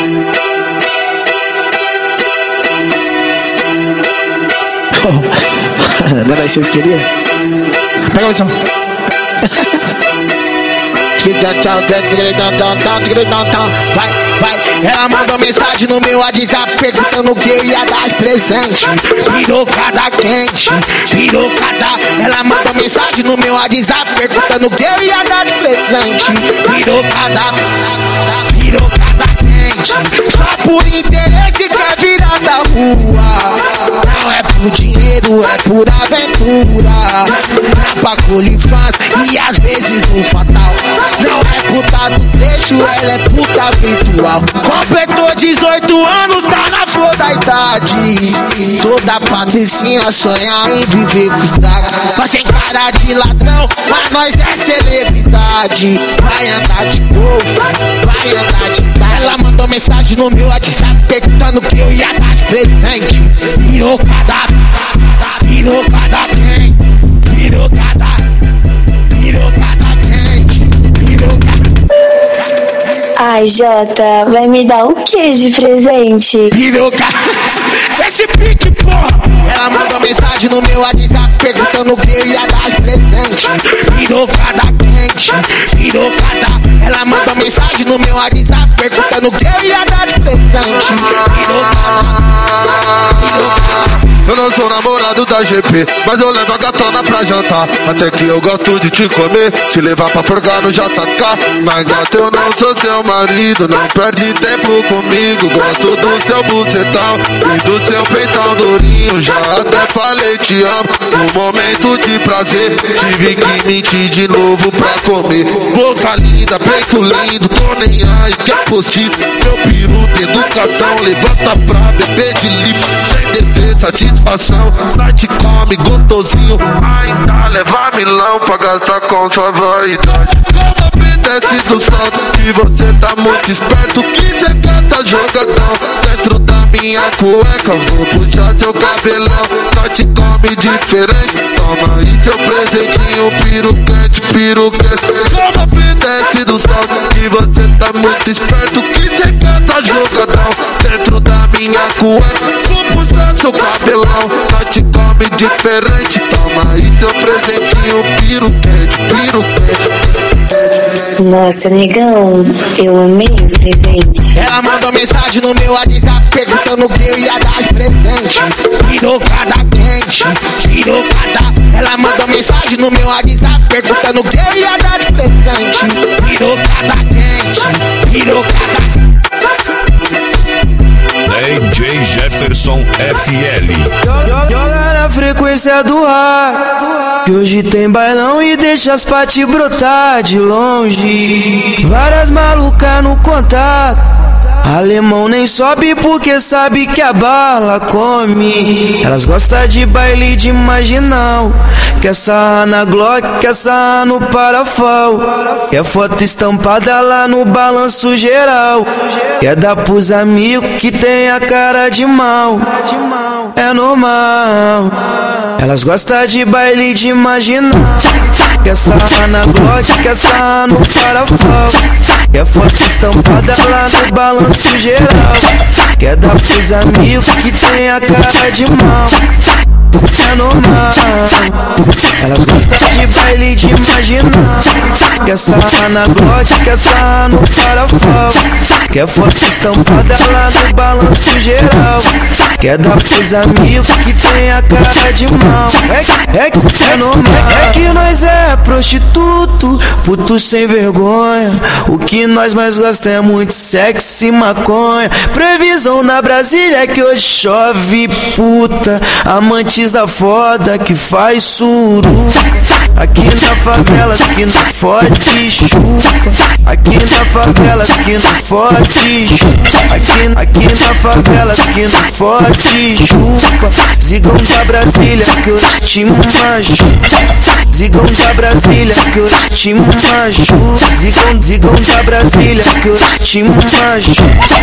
Não era isso que vocês queriam? Pega a visão. Vai. Ela mandou mensagem no meu WhatsApp perguntando o que eu ia dar de presente. Pirocada quente, pirocada. Ela mandou mensagem no meu WhatsApp perguntando o que eu ia dar de presente. Pirocada quente. Só por interesse quer virar da rua. Não é por dinheiro, é por aventura. Pra colifaz e às vezes no fatal. Não é puta do trecho, ela é puta virtual. Completou 18 anos, tá na flor da idade. Toda patricinha sonha em viver com os dragos. Mas sem cara de ladrão, mas nós é celebridade. Vai andar de golfe, vai andar de carro. Ela mandou mensagem no meu WhatsApp perguntando que eu ia dar de presente. Pirocada quente, pirocada quente, pirocada. Ai, Jota, vai me dar o que de presente? Pirocada, esse pique, porra. Ela mandou mensagem no meu WhatsApp perguntando o que eu ia dar de presente. Pirocada quente, pirocada. Ela mandou mensagem no meu WhatsApp perguntando o que eu ia dar de presente. Pirocada. Eu não sou namorado da GP, mas eu levo a gatona pra jantar. Até que eu gosto de te comer, te levar pra forgar no JK. Mas gata, eu não sou seu marido, não perde tempo comigo. Gosto do seu bucetão e do seu peitão durinho. Já até falei te amo, no momento de prazer tive que mentir de novo pra comer. Boca linda, peito lindo, tô nem aí, quer postiço. Meu peru de educação, levanta pra beber de limpo. Sem dever, satisfação, nós te come gostosinho. Ainda leva milão pra gastar com sua vaidade. Como obedece do salto que você tá muito esperto, que cê canta jogadão. Dentro da minha cueca vou puxar seu cabelão. Nós te come diferente, toma aí seu presentinho. Piruquete, piruquete. Como obedece do salto que você tá muito esperto, que cê canta jogadão. Dentro da minha cueca vou puxar seu cabelão. Nós te come diferente, toma aí seu presentinho. Piruquete, piruquete. Nossa, negão, eu amei o presente. Ela mandou mensagem no meu WhatsApp perguntando o que eu ia dar de presente. Pirocada quente, pirocada. Ela mandou mensagem no meu WhatsApp perguntando o que eu ia dar de presente. Pirocada quente, pirocada. DJ Jefferson FL. Joga na frequência do ar, que hoje tem bailão e deixa as paty brotar de longe. Várias malucas no contato, alemão nem sobe porque sabe que a bala come. Elas gostam de baile de marginal, quer sarrar na Glock, quer sarrar no Parafal. Quer foto estampada lá no balanço geral, quer dar pros amigos que tem a cara de mal. É normal, elas gostam de baile de marginal, quer sarrar na Glock, quer sarrar no Parafal. Quer foto estampada lá no balanço geral, quer dar pros amigos que tem a cara de mal. É normal, elas gostam de baile de marginal, quer sarrar na Glock, quer sarrar no Parafal. Quer foto estampada lá no balanço geral, quer dar pros amigos que tem a cara de mal. É normal, é que nós é prostituto, puto sem vergonha. O que nós mais gostamos é muito sexo e maconha. Previsão na Brasília é que hoje chove puta, amantes da foda que faz suruca. Aqui na favela que não fode chupa, aqui na favela que não fode chupa, aqui na favela que não fode chupa. Zigão da Brasília que hoje te machuca, zigão da Brasília que hoje te machuca, zigão da Brasília que hoje te machuca.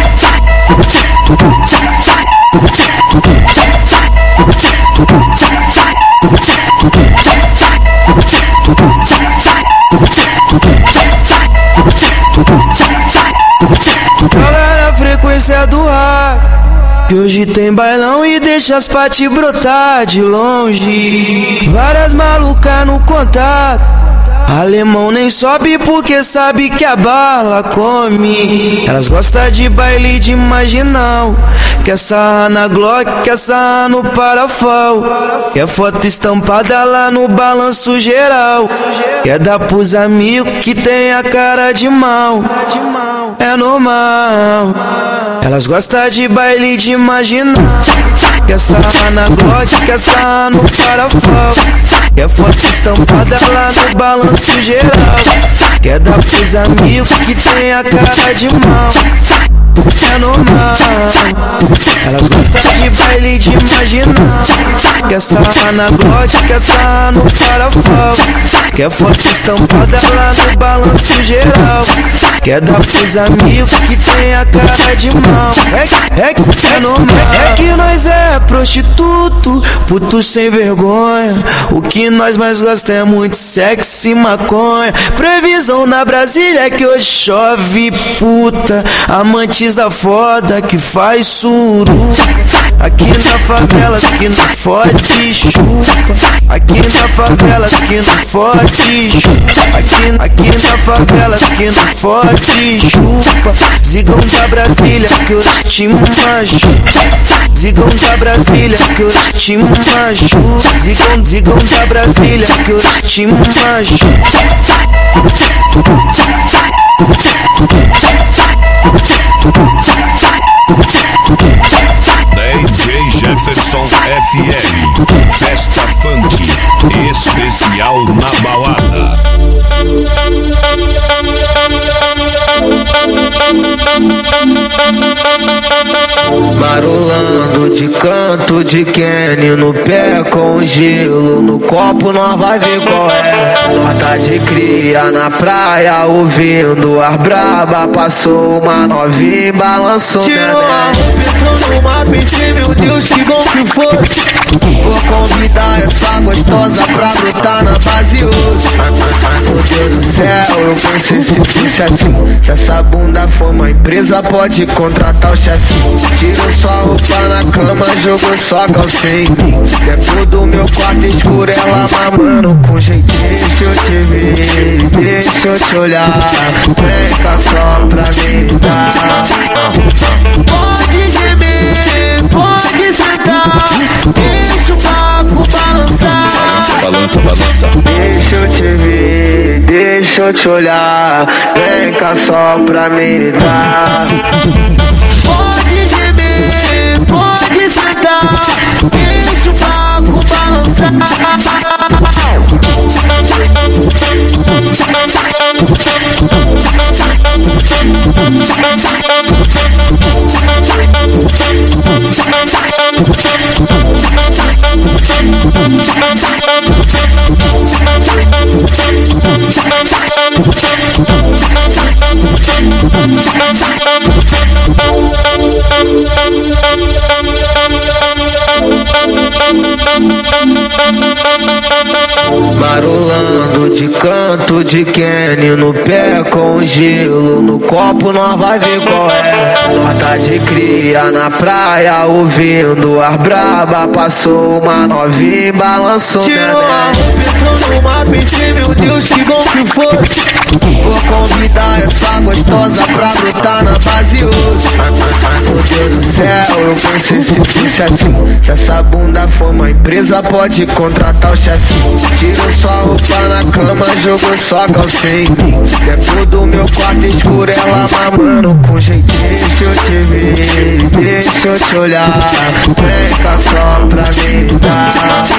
Joga na frequência frequência do ar, que hoje tem bailão e deixa as paty brotar de longe. Várias malucas no contato, alemão nem sobe porque sabe que a bala come. Elas gostam de baile de marginal, quer sarrar na Glock, quer sarrar no Parafal, quer foto estampada lá no balanço geral, quer dar pros amigos que tem a cara de mal. É normal. Elas gostam de baile de marginal, quer sarrar na Glock, quer sarrar no Parafal, quer foto estampada lá no balanço geral, quer dar pros amigos que tem a cara de mal. É normal. Elas gostam de baile de marginal, quer sarrar na Glock, quer sarrar no Parafal, quer foto estampada lá no balanço geral, quer dar pros amigos que tem a cara de mal. É normal. É que nós é prostituto, puto sem vergonha. O que nós mais gostamos é muito sexo e maconha. Previsão na Brasília é que hoje chove puta, amantes da foda que faz suruba. Aqui na favela que não fode chupa, aqui na favela que não fode chupa, aqui na favela que não fode chupa. Zigão da Brasília que hoje te machuca, zigão da Brasília que hoje te machuca, zigão da Brasília que hoje te machuca. DJ Jefferson FL, festa funk especial na balada. Marolando de canto de Kenny no pé com gelo no copo, nós vai ver qual é. Rota de cria na praia ouvindo as braba, passou uma novinha e balançou minha neck. Tirou numa piscina, meu Deus, que bom que fosse. Vou convidar essa gostosa pra brotar na base hoje. Meu Deus do céu, eu pensei se fosse assim. Se essa bunda for uma empresa, pode contratar o chefinho. Tirou sua roupa na cama, jogou só calcinha em mim. Dentro do meu quarto escuro, ela mamando com jeitinho. Deixa eu te ver, deixa eu te olhar, vem cá só pra me dar. Pode gemer, pode sentar, deixa o papo balançar. Balança, balança. Deixa eu te ver, deixa eu te olhar, vem cá só pra me dar. Pode gemer, pode sentar, deixa o papo balançar. Marolando de canto de Kenny no pé com gelo no copo, nós vai ver qual é. Rota de cria na praia ouvindo as braba, passou uma novinha e balançou minha neck. Tirou numa piscina, meu Deus, que bom que fosse. Vou convidar essa gostosa pra brotar na base hoje. Meu Deus do céu, eu pensei se fosse assim. Se essa bunda for uma empresa, pode contratar o chefinho. Tirou sua roupa na cama, jogou só calcinha em mim. Dentro do meu quarto escuro, ela mamando com jeitinho. Deixa eu te ver, deixa eu te olhar, vem cá só pra me dar.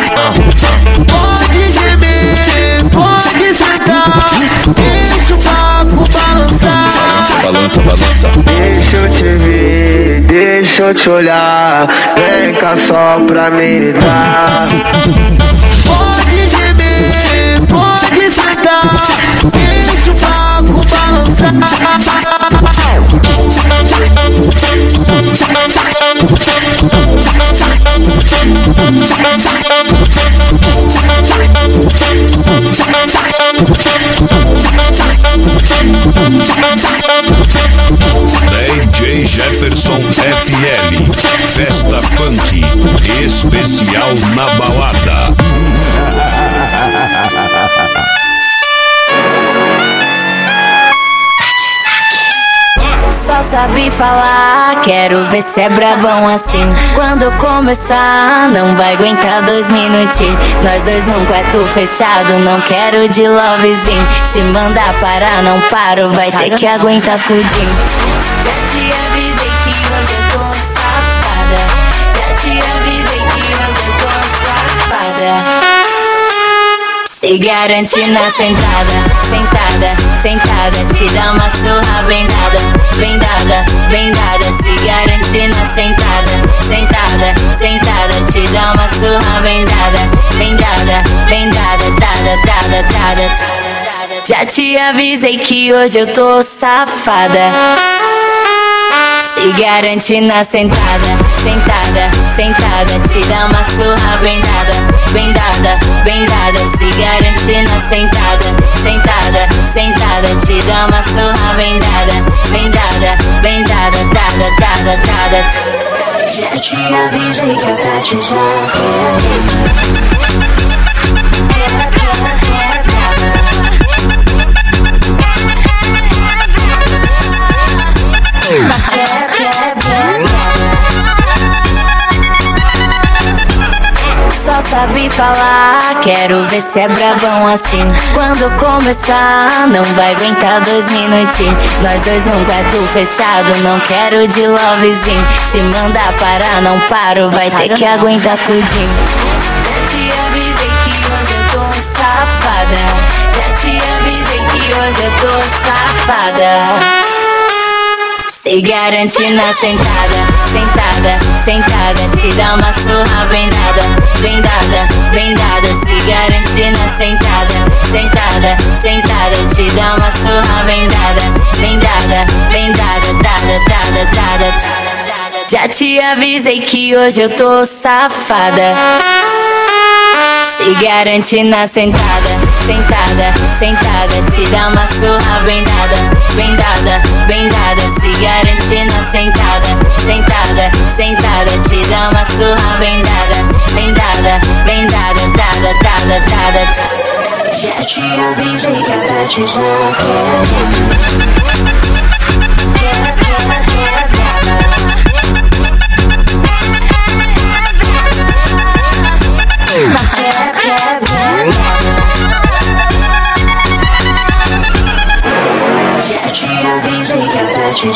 Pode gemer, pode sentar, deixa o papo balançar. Balança, balança. Deixa eu te ver, deixa eu te olhar, vem cá só pra me dar. Pode gemer, pode sentar, deixa o papo balançar. DJ Jefferson Jefferson FL, festa funk especial na balada. Só sabe falar, quero ver se é brabão assim. Quando começar, não vai aguentar 2 minutinhos. Nós dois num quarto fechado, não quero de lovezinho. Se mandar parar, não paro, vai ter que aguentar tudinho. Já te avisei que hoje eu tô safada. Já te avisei que hoje eu tô safada. Se garante na sentada, sentada, sentada. Te dá uma surra bem dada, bem dada, bem dada. Se garante na sentada, sentada, sentada. Te dá uma surra bem dada, bem dada, bem dada, dada, dada, dada. Já te avisei que hoje eu tô safada. Se garante na sentada, sentada, sentada. Te dá uma surra bem dada, bem dada, bem dada. Se garante na sentada, sentada, sentada. Te dá uma surra bem dada, bem dada, dada, dada, dada. Já te avisei que eu tá te Só sabe falar, quero ver se é brabão assim. Quando começar, não vai aguentar 2 minutinhos. Nós dois num quarto fechado, não quero de lovezinho. Se mandar parar, não paro, vai ter que aguentar tudinho. Já te avisei que hoje eu tô safada. Já te avisei que hoje eu tô safada. Se garante na sentada, sentada, sentada. Te dá uma surra bem dada, bem dada, bem dada. Se garante na sentada, sentada, sentada. Te dá uma surra bem dada, bem dada, bem dada, dada, dada, dada. Já te avisei que hoje eu tô safada. Se garante na sentada, sentada, sentada. Te dá uma surra bem dada, bem dada, bem dada. Se garante na sentada, sentada, sentada. Te dá uma surra bem dada, bem dada, bem dada, dada, dada, dada. Já te avisei que a tarde já te avisei que a tarde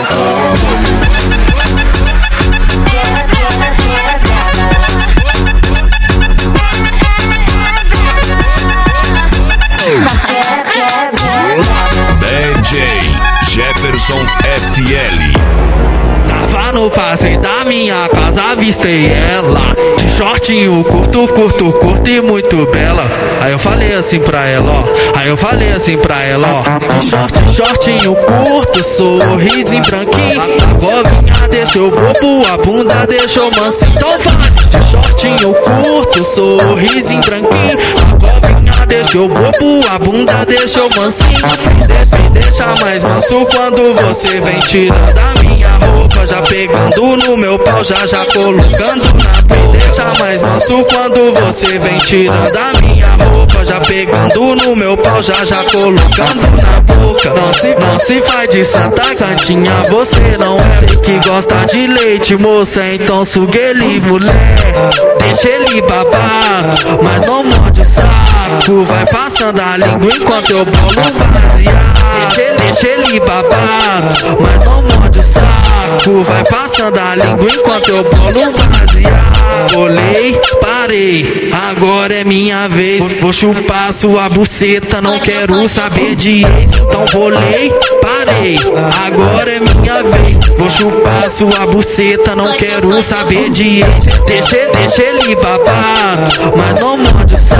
DJ Jefferson FL. Tava no passeio da minha casa, avistei ela de shortinho curto, curto, curto e muito bela. Aí eu falei assim pra ela, ó. Aí eu falei assim pra ela, ó. Shortinho curto, sorrisinho branquinho. A govinha deixou bobo, a bunda deixou mansinho. Então vai, de shortinho curto, sorrisinho branquinho. A govinha deixou bobo, a bunda deixou mansinho. Me deixa mais manso quando você vem tirando a minha roupa, já pegando no meu pau, já colocando na me deixa mais manso quando você vem tirando a minha roupa, já pegando no meu pau, já colocando na boca. Não se faz de santinha, você não é. Sei que gosta de leite, moça, então suga ele, mulher. Deixa ele babar, mas não morde o saco. Vai passando a língua enquanto eu bolo baseado. Deixa ele babar, mas não morde o saco. Vai passando a língua enquanto eu bolo baseado. Olhei, parei, agora é minha vez. Vou chupar sua buceta, não quero saber de ex. Então bolei, parei, agora é minha vez. Vou chupar sua buceta, não quero saber de ex. Deixa ele babar, mas não morde o saco.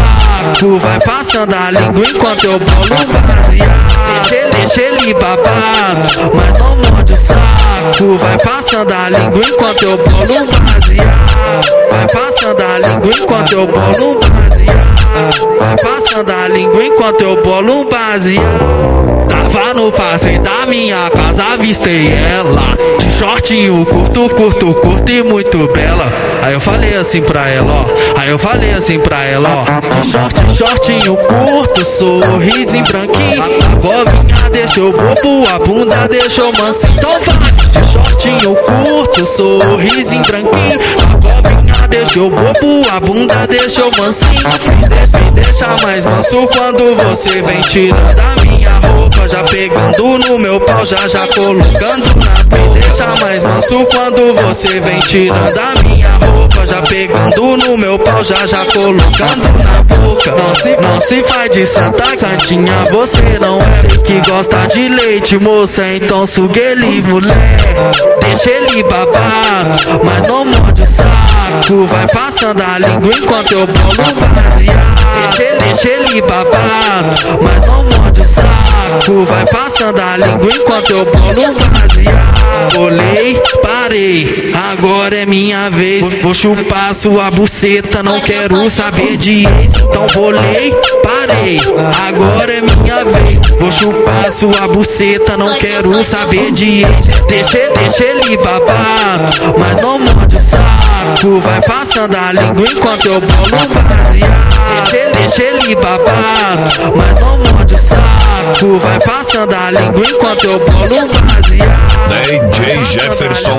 saco. Vai passando a língua enquanto eu bolo um baseado. Deixa ele babado, mas não morde o saco. Vai passando a língua enquanto eu bolo um baseado. Vai passando a língua enquanto eu bolo um baseado. Vai passando a língua enquanto eu bolo um baseado. Tava no passeio da minha casa, avistei ela de shortinho curto, curto, curto e muito bela. Aí eu falei assim pra ela, ó. Aí eu falei assim pra ela, ó. Shortinho curto, sorrisinho branquinho. A bovinha deixou bobo, a bunda deixou mansinho. Então vai de shortinho curto, sorrisinho branquinho. A bovinha deixou bobo, a bunda deixou mansinho. Me deixa mais manso quando você vem tirando a minha roupa, já pegando no meu pau, já colocando na boca. Me deixa mais manso quando você vem tirando a minha roupa, já pegando no meu pau, já colocando na boca. Não se faz de santa, santinha você não é. Que gosta de leite, moça, então suga ele, mulher. Deixa ele babar, mas não morde o saco. Vai passando a língua enquanto eu bolo um baseado. Deixa ele babar, mas não morde o saco. Vai passando a língua enquanto eu bolo um baseado. Bolei, parei, agora é minha vez. Vou chupar sua buceta, não quero saber de ex. Então bolei, parei, agora é minha vez. Vou chupar sua buceta, não quero saber de ex. Deixa ele babar, mas não morde o saco. Vai passando a língua enquanto eu bolo um baseado. Deixa ele babar, mas não morde o saco. Vai passando a língua enquanto eu bolo um baseado. DJ Jefferson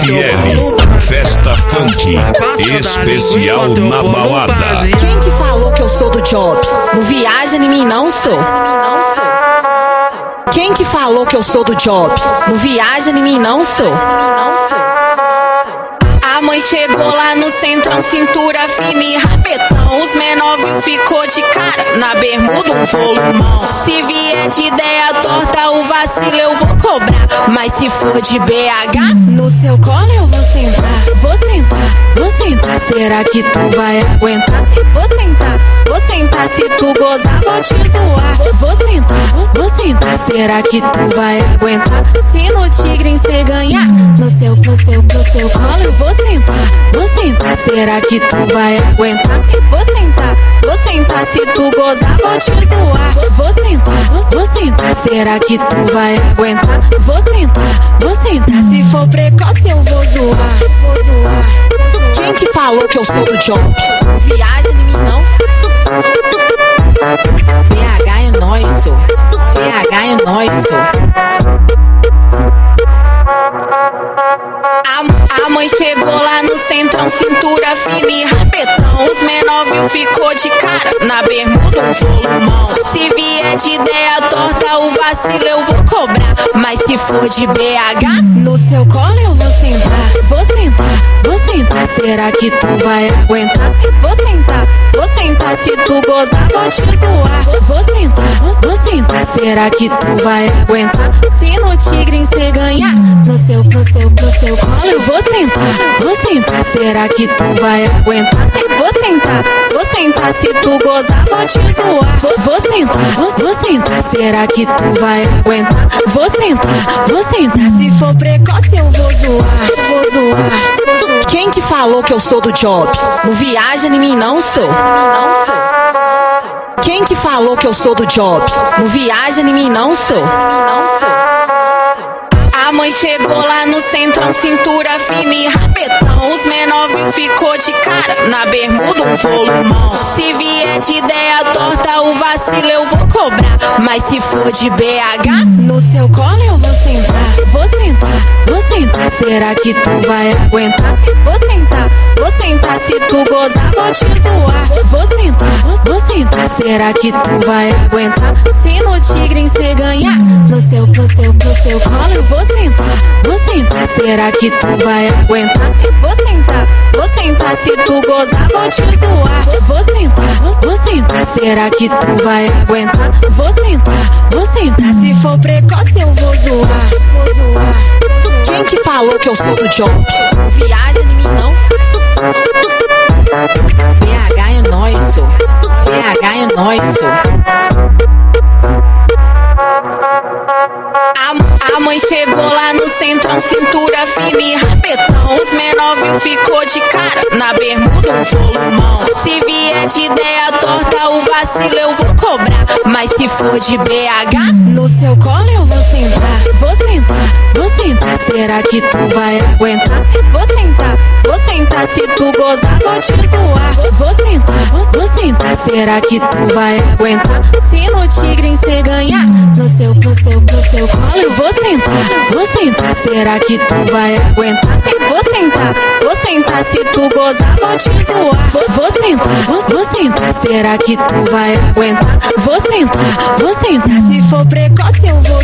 FL, festa funk especial na balada. Quem que falou que eu sou do job? Não viaja em mim, não sou. Quem que falou que eu sou do job? Não viaja em mim, não sou. A mãe chegou lá no centrão, cintura fina e rapetão. Os menor viu, ficou de cara, na bermuda um volumão. Se vier de ideia torta, o vacilo eu vou cobrar. Mas se for de BH, no seu colo eu vou sentar. Vou sentar, vou sentar, será que tu vai aguentar? Vou sentar, se tu gozar vou te zoar. Vou sentar, será que tu vai aguentar? Se no tigre cê ganhar, no seu colo eu vou sentar, será que tu vai aguentar? Vou sentar, se tu gozar vou te zoar. Vou sentar, será que tu vai aguentar? Vou sentar, se for precoce eu vou zoar. Quem que falou que eu sou do job? Viaja em mim não. BH é nóis, sou. BH é nóis, sou. A mãe chegou lá no centrão, cintura fina e rapetão. Os menor viu, ficou de cara, na bermuda um volumão. Se vier de ideia torta, o vacilo eu vou cobrar. Mas se for de BH, no seu colo eu vou sentar. Vou sentar, será que tu vai aguentar? Vou sentar, se tu gozar vou te zoar. Vou sentar, será que tu vai aguentar? Se no tigre cê ganhar, no seu colo eu vou sentar, será que tu vai aguentar? Vou sentar, se tu gozar vou te zoar. Vou sentar, será que tu vai aguentar? Vou sentar, se for precoce eu vou zoar. Quem que falou que eu sou do job? Não viaja em mim, não sou. Quem que falou que eu sou do job? Não viaja em mim, não sou. A mãe chegou lá no centrão, cintura fina e rapetão. Os menor viu, ficou de cara, na bermuda um volumão. Se vier de ideia torta, o vacilo eu vou cobrar. Mas se for de BH, no seu colo eu vou sentar. Vou sentar, será que tu vai aguentar? Vou sentar, se tu gozar vou te zoar. Vou sentar, será que tu vai aguentar? Se no tigre cê ganhar, no seu colo eu vou sentar, será que tu vai aguentar? Vou sentar, se tu gozar vou te zoar. Vou sentar, será que tu vai aguentar? Vou sentar, se for precoce eu vou zoar. Quem que falou que eu sou do job? Viaja em mim não. BH é nóis, sou. BH é nóis, A mãe chegou lá no centrão, cintura firme, rapetão. Os menor viu, ficou de cara, na bermuda um volumão. Se vier de ideia torta, o vacilo eu vou cobrar. Mas se for de BH, no seu colo eu vou sentar. Vou sentar, vou sentar, será que tu vai aguentar? Vou sentar, se tu gozar vou te zoar. Vou sentar, será que tu vai aguentar? Se no tigre cê ganhar, no seu colo eu vou sentar, será que tu vai aguentar? Vou sentar, se tu gozar vou te zoar. Vou sentar, será que tu vai aguentar? Vou sentar, se for precoce eu vou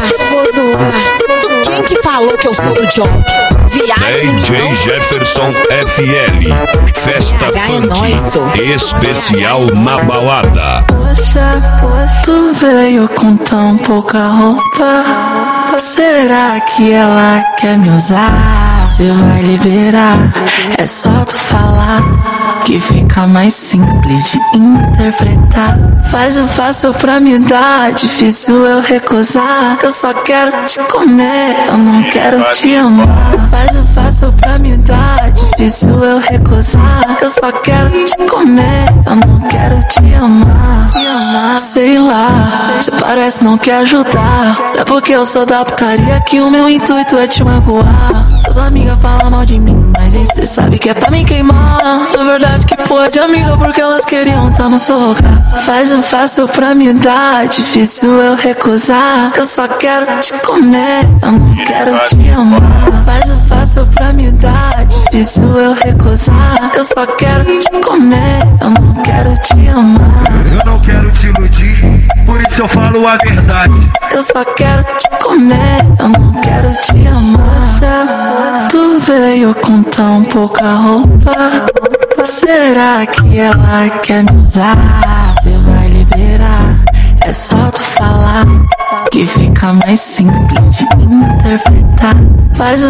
zoar. Quem que falou que eu sou do job? Viagem DJ Jefferson FL, festa funk especial na balada. Poxa, tu veio com tão pouca roupa. Será que ela quer me usar? Você vai liberar, é só tu falar, que fica mais simples de interpretar. Faz o fácil pra me dar, difícil eu recusar. Eu só quero te comer, eu não quero te amar. Faz o fácil pra me dar, difícil eu recusar. Eu só quero te comer, eu não quero te amar. Sei lá, cê parece não quer ajudar. É porque eu sou da putaria que o meu intuito é te magoar. Suas amigas falam mal de mim, mas aí cê sabe que é pra me queimar. Na verdade que porra de amiga, porque elas queriam tá no seu lugar. Faz o fácil pra me dar, difícil eu recusar. Eu só quero te comer, eu não quero te amar. Faz o fácil pra me dar, difícil eu recusar. Eu só quero te comer, eu não quero te amar. Eu não quero te iludir, por isso eu falo a verdade. Eu só quero te comer, eu não quero te amar. Tu veio com tão pouca roupa. Será que ela quer me usar? Você vai liberar, é só tu falar, que fica mais simples de interpretar. Faz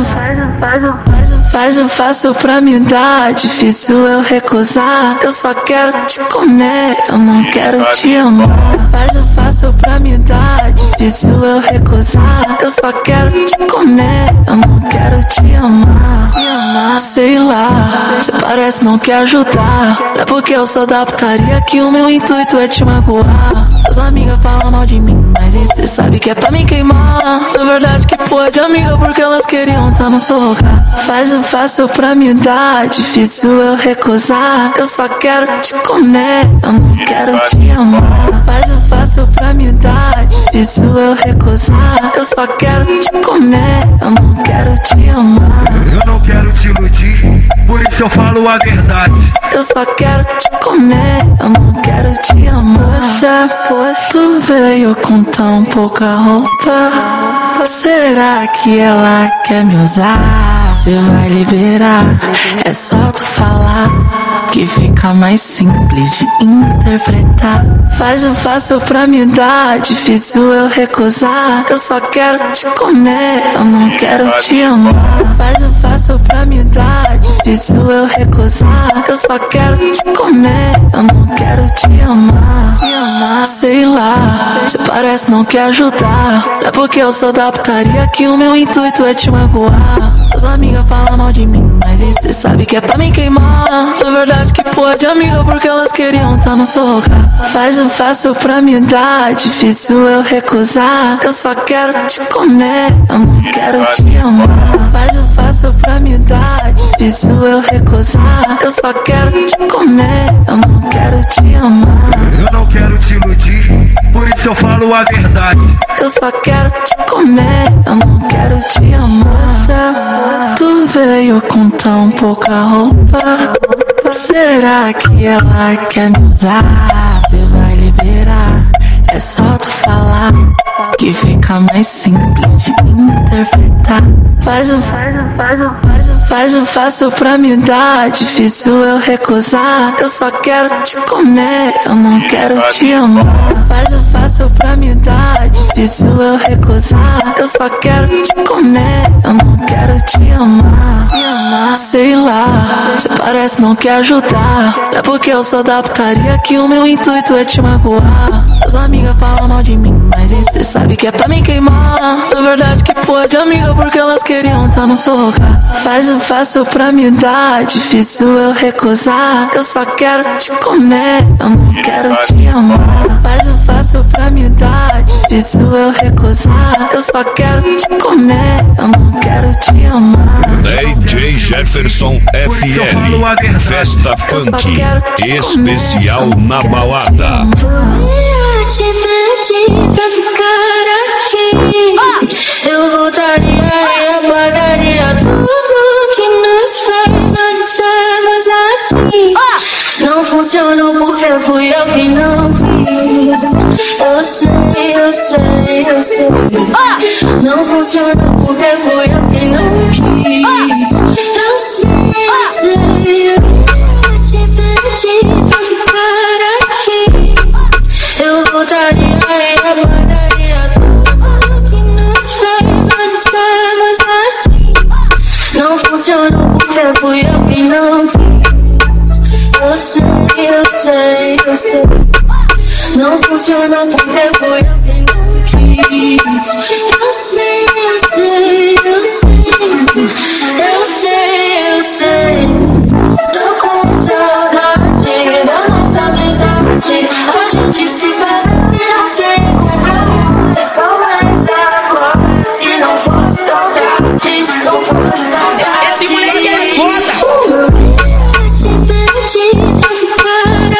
o fácil pra me dar, difícil eu recusar. Eu só quero te comer, eu não quero te amar. Faz o fácil pra me dar, difícil eu recusar. Eu só quero te comer, eu não quero te amar. Sei lá, cê parece não quer ajudar. É porque eu sou da putaria que o meu intuito é te magoar. Suas amigas falam mal de mim, mas aí cê sabe que é pra me queimar. Na verdade que porra de amiga, porque elas queriam tá no seu lugar. Faz o fácil pra me dar, difícil eu recusar. Eu só quero te comer, eu não quero te amar. Faz o fácil pra me dar, difícil eu recusar. Eu só quero te comer, eu não quero te amar. Eu não quero te iludir, por isso eu falo a verdade. Eu só quero te comer, eu não quero te amar. Poxa, tu veio com tão pouca roupa. Será que ela quer me usar? Você vai liberar, é só tu falar, que fica mais simples de interpretar. Faz o fácil pra me dar, difícil eu recusar. Eu só quero te comer, eu não quero te amar. Faz o fácil pra me dar, difícil eu recusar. Eu só quero te comer, eu não quero te amar. Sei lá, cê parece não quer ajudar. É porque eu sou da putaria que o meu intuito é te magoar. Suas amigas falam mal de mim, mas aí cê sabe que é pra me queimar. Na verdade que porra de amiga, porque elas queriam tá no seu lugar. Faz o fácil pra me dar, difícil eu recusar. Eu só quero te comer, eu não quero te amar. Faz o fácil pra me dar, difícil eu recusar. Eu só quero te comer, eu não quero te amar. Eu não quero te iludir, por isso eu falo a verdade. Eu só quero te comer, eu não quero te amar. Tu veio com tão pouca roupa. Será que ela quer me usar? Você vai liberar, é só tu falar, que fica mais simples de interpretar. Faz o fácil pra me dar, difícil eu recusar. Eu só quero te comer, eu não quero te amar. Faz o fácil pra me dar, difícil eu recusar. Eu só quero te comer, eu não quero te amar. Sei lá, cê parece não quer ajudar. É porque eu sou da putaria que o meu intuito é te magoar. Suas amigas falam mal de mim, mas cê sabe que é pra me queimar. Na verdade que pode, amiga, porque elas queriam estar no seu lugar. Faz o fácil pra me dar, difícil eu recusar. Eu só quero te comer, eu não quero te amar. Faz o fácil pra me dar, difícil eu recusar. Eu só quero te comer, eu não quero te amar. DJ Jefferson FL, festa funk, especial na balada. Eu te pedi pra ficar aqui. Eu voltaria e apagaria tudo que nos fez antes assim. Não funcionou porque fui eu que não quis. Eu sei, eu sei, eu sei. Não funcionou porque fui eu que não quis. Eu sei, eu sei. Eu te pedi pra ficar aqui. Eu voltaria e apagaria tudo que nos fez antes assim. Não funcionou porque fui eu que não quis. Eu sei, eu sei, eu sei. Não funciona porque fui eu que não quis. Eu sei, eu sei, eu sei. Eu sei, eu sei. Tô com saudade da nossa amizade. A gente se perde e não se encontra mais. Começa agora. Se não fosse saudade, não fosse saudade. Esse moleque é foda. Pra ficar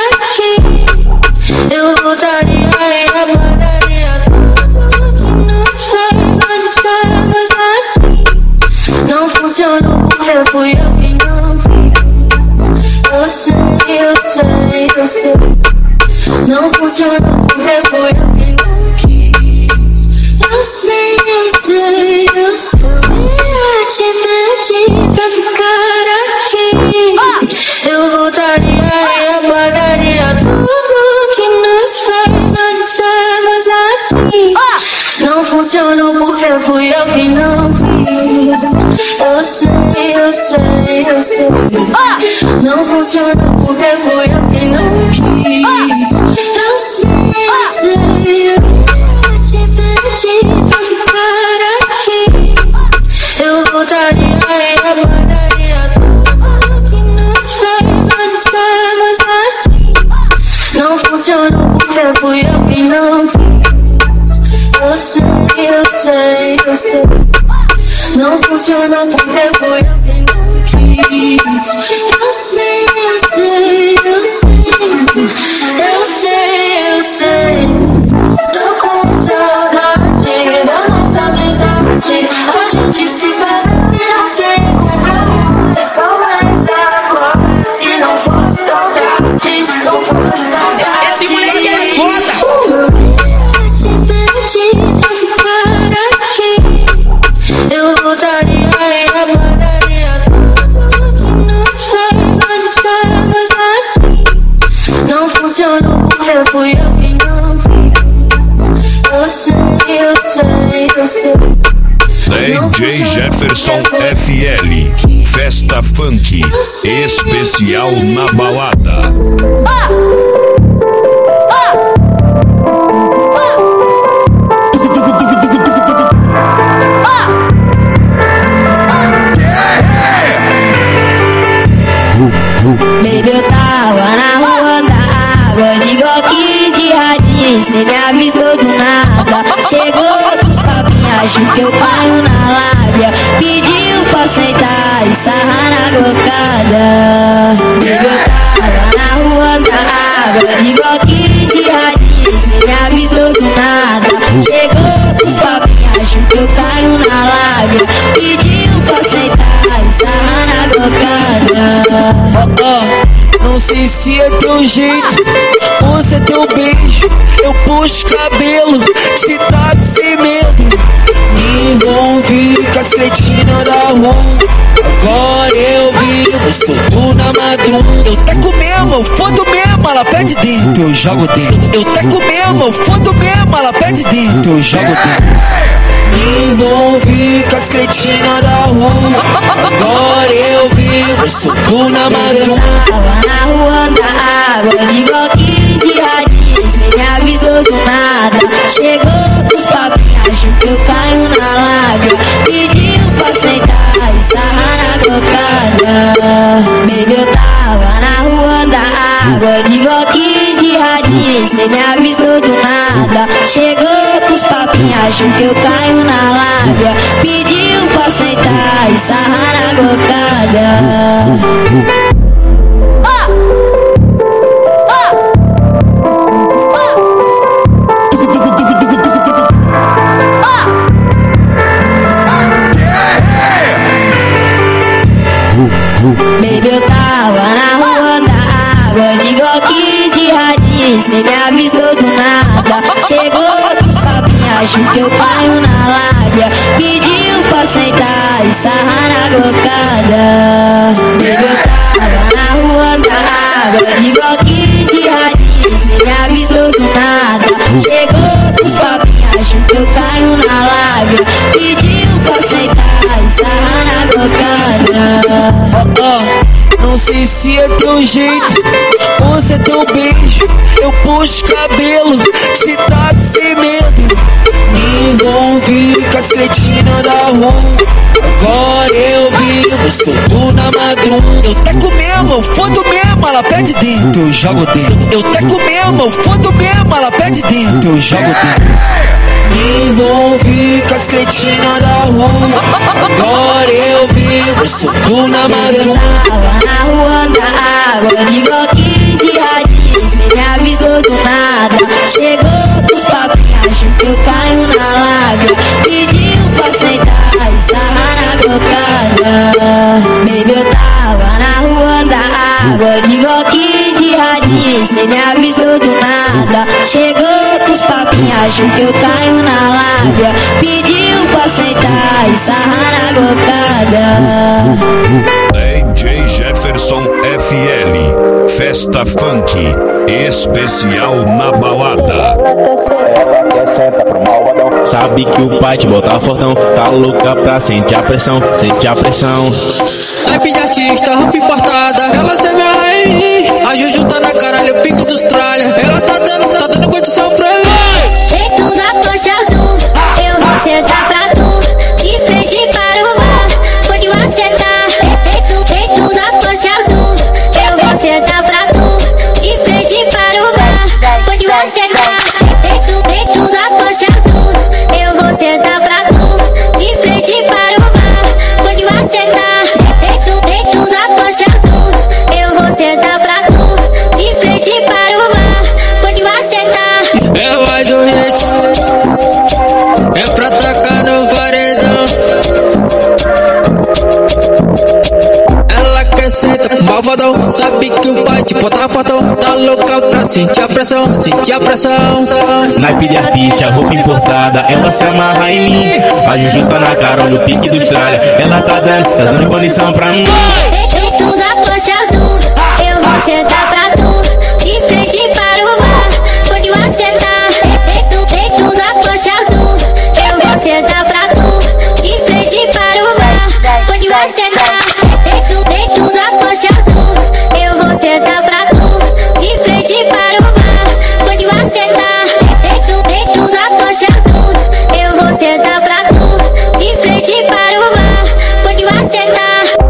aqui. Eu voltaria e apagaria tudo que nos fez antes assim. Não funcionou porque fui eu que não quis. Eu sei, eu sei, eu sei. Não funcionou porque fui eu que não quis. Eu sei, eu sei, eu sei. Eu te pedi pra ficar aqui. Eu voltaria e apagaria tudo que nos fez antes assim. Não funcionou porque fui eu que não quis. Eu sei, eu sei, eu sei. Não funcionou porque fui eu que não quis. Eu sei, eu sei. Eu te pedi pra ficar aqui. Eu voltaria e apagaria tudo que nos fez antes assim. Não funcionou porque fui eu que não quis. Eu sei, eu sei, eu sei. Não funcionou porque fui eu que não quis. Eu sei, eu sei, eu sei. Eu sei, eu sei. Tô com saudade da nossa amizade. A gente se perde e não se encontra mais. Começa agora. Se não fosse saudade, não fosse saudade. Esse moleque é foda. Eu te pedi pra ficar aqui. Eu voltaria e apagaria tudo que nos fez antes assim. Não funcionou porque fui eu que não quis. Eu sei, eu sei, eu sei. DJ Jefferson FL, festa funk, especial na balada. Baby, eu tava na rua da água, de Glock de radinho, cê me avistou do nada. Chegou com os papinhos, acho que eu caio na lábia. Pediu pra sentar e sarrar na glocada. Baby, eu tava na rua da água, de Glock de radinho, cê me avistou do nada. Chegou com os papinhos, acho que eu caio na lábia. Pediu pra sentar e sarrar na glocada. Não sei se é teu jeito ou se é teu beijo. Eu puxo cabelo, te taco sem medo. Me envolvi com as cretinas da rua. Agora eu vivo, sou tu na madrugada. Eu teco mesmo, eu fodo mesmo, ela pede dentro, eu jogo dentro. Eu teco mesmo, eu fodo mesmo, ela pede dentro, eu jogo dentro. Me envolvi com as cretinas da rua. Agora eu vivo solto na madrugada. Tava na rua da água, de bloquinho de radinho, cê me avisou do nada. Chegou com os papinhos, achou que eu caio na lábia. Pediu pra sentar e sarrar na cocada. Baby, eu tava na rua da água, de bloquinho de radinho, cê me avisou do nada. Chegou com os papinhos, achou que eu caio na lábia. Pediu pra sentar e sarrar na cocada. Baby, eu tava na rua da água, de glock de radinho, cê me avisou do nada. Chegou com os papinhos, achou que eu caio na lábia. Pediu pra sentar e sarrar na cocada. Baby, eu tava na rua da água, de glock de radinho, cê me avisou do nada. Chegou com os papinhos, achou que eu caio na lábia. Pediu pra sentar e sarrar na cocada. Não sei se é teu jeito ou se é teu beijo. Eu puxo cabelo, te taco sem medo. Me envolvi com as cretinas da rua. Agora eu vivo solto na madrugada. Eu teco mesmo, eu fodo mesmo, ela pede dentro, eu jogo dentro. Eu teco mesmo, eu fodo mesmo, ela pede dentro, eu jogo dentro. Me envolvi com as cretinas da rua. Agora eu vivo solto na madrugada. Tava na rua da água, de bloquinho de radinho, cê me avisou do nada. Chegou com os papinhos, achou que eu caio na lábia. Pediu pra sentar e sarrar na cocada. Baby, eu tava na rua da água, de bloquinho de radinho, cê me avisou do nada. Chegou com os papinhos, achou que eu caio na lábia. Pediu pra sentar e sarrar na cocada. DJ Jefferson FL, Festa Funk, especial na balada. Sabe que o pai te bota fortão, tá louca pra sentir a pressão, sente a pressão. Type de artista, roupa importada, ela se amarra em mim. A Juju tá na caralho, o pico dos tralha. Ela tá dando condição pra mim. Dentro da Porsche azul, eu vou sentar pra tu. De frente para o mar, pode acertar. Dentro da Porsche azul, eu vou sentar pra tu. De frente para o mar, pode acertar. Dentro da Porsche azul, eu vou sentar pra tu. De frente para o mar, pode acertar. Dentro da Porsche azul, eu vou sentar pra tu. De frente para o mar, pode acertar. É mais um hit, é pra tacar no paredão. Ela quer sentar malvadão, sabe que o pai te bota fatão. Tá louca pra sentir a pressão, sentir a pressão. Naipe de artista, roupa importada, ela se amarra em mim. A Juju tá na cara, olha o pique do Austrália. Ela tá dando condição pra mim. Dentro da Porsche azul, eu vou sentar pra tu. De frente para o mar, pode acertar. Dentro da Porsche azul, eu vou sentar pra tu. De frente para o mar, pode acertar. Dentro da Porsche azul, eu vou sentar pra tu. De frente para o mar, pode acertar. Dentro da Porsche azul, eu vou sentar pra tu. De frente para o mar, pode acertar.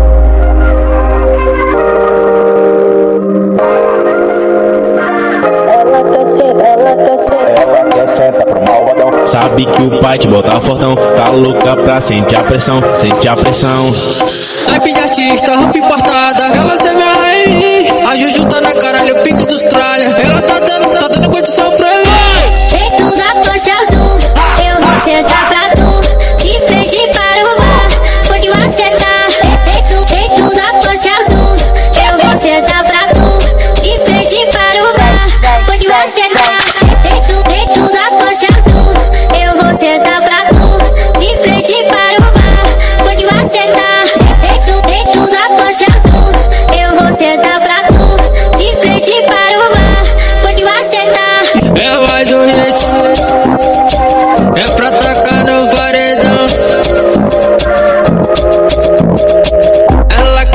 Sabe que o pai te bota fortão, tá louca pra sentir a pressão, sente a pressão. Type de artista, roupa importada, ela se amarra em mim. A Juju tá na caralho, o pico dos tralha. Ela tá dando condição pra mim. Dentro da Porsche azul, eu vou sentar pra tu. De frente para o mar, pode acertar. Dentro da Porsche azul, eu vou sentar pra tu. De frente para o mar, pode acertar. Dentro da Porsche azul, eu vou sentar pra tu. De frente para o mar, pode acertar. Dentro da Porsche azul, eu vou sentar pra tu. De frente para o mar, pode acertar. É mais um hit, é pra tacar no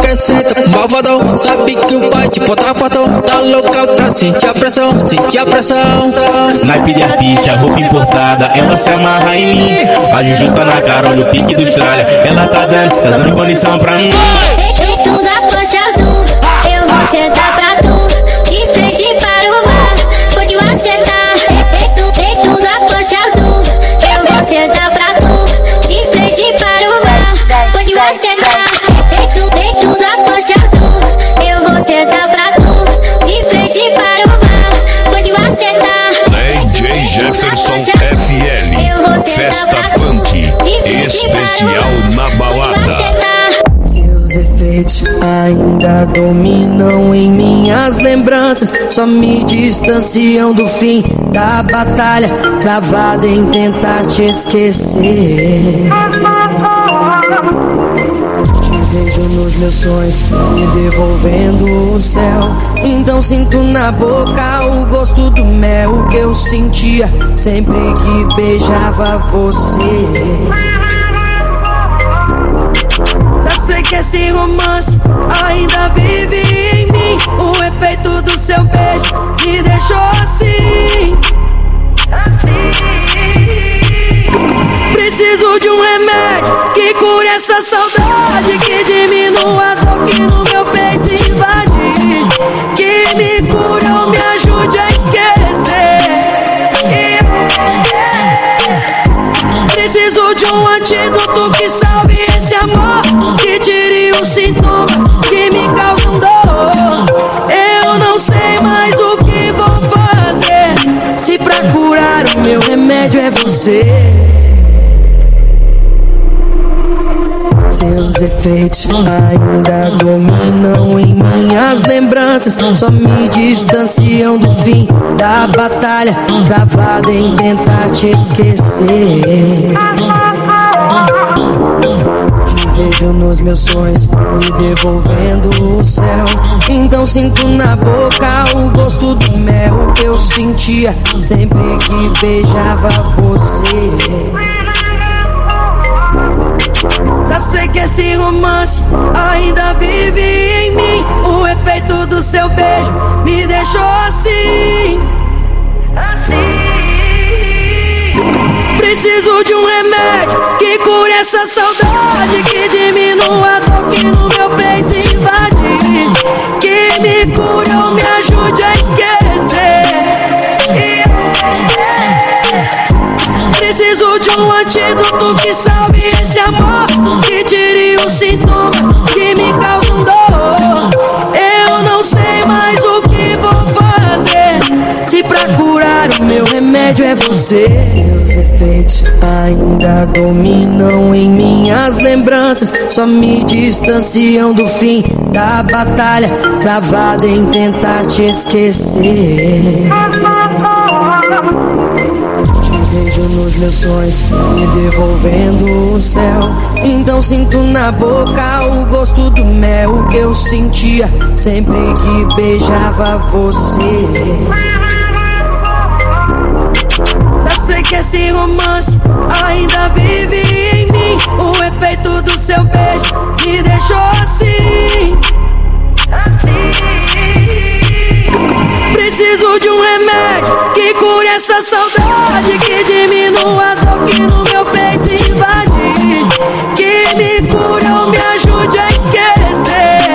quer sentar. Malvadão, sabe que o pai te bota fatão. Tá louca pra sentir a pressão, sentir a pressão. Naipe de artista, roupa importada, ela se amarra em mim. A Juju tá na cara, olha o pique do Austrália. Ela tá dando condição pra mim. Dentro da Porsche azul, eu vou sentar pra tu. De frente para o bar, pode acertar. Dentro da Porsche azul, eu vou sentar pra tu. De frente para o bar, pode acertar. Dentro da Porsche azul, eu vou sentar pra tu. De frente para o bar, pode acertar. DJ Jefferson FL, festa funk, especial na balada. Seus efeitos ainda dominam em minhas lembranças, só me distanciam do fim da batalha, cravada em tentar te esquecer. Te vejo nos meus sonhos, me devolvendo o céu. Então sinto na boca o gosto do mel que eu sentia sempre que beijava você. Já sei que esse romance ainda vive em mim. O efeito do seu beijo me deixou assim. Preciso de um remédio que cure essa saudade, que diminua a dor que no meu peito invade, que me cure ou me ajude a esquecer. Preciso de um antídoto que salve esse amor, que tire os sintomas que me causam dor. Eu não sei mais o que vou fazer, se pra curar o meu remédio é você. Seus efeitos ainda dominam em minhas lembranças, só me distanciam do fim da batalha, cravada em tentar te esquecer. Te vejo nos meus sonhos, me devolvendo o céu. Então sinto na boca o gosto do mel que eu sentia sempre que beijava você. Já sei que esse romance ainda vive em mim. O efeito do seu beijo me deixou assim. Preciso de um remédio que cure essa saudade, que diminua a dor que no meu peito invade, que me cure ou me ajude a esquecer. Preciso de um antídoto que salve esse amor, que tire os sintomas que me causam dor. Eu não sei mais o que vou fazer, se pra curar o meu remédio é você. Seus efeitos ainda dominam em minhas lembranças, só me distanciam do fim da batalha, cravada em tentar te esquecer. Te vejo nos meus sonhos, me devolvendo o céu. Então sinto na boca o gosto do mel que eu sentia sempre que beijava você. Já sei que esse romance ainda vive em mim. O efeito do seu beijo me deixou assim. Preciso de um remédio que cure essa saudade, que diminua a dor que no meu peito invade, que me cure ou me ajude a esquecer.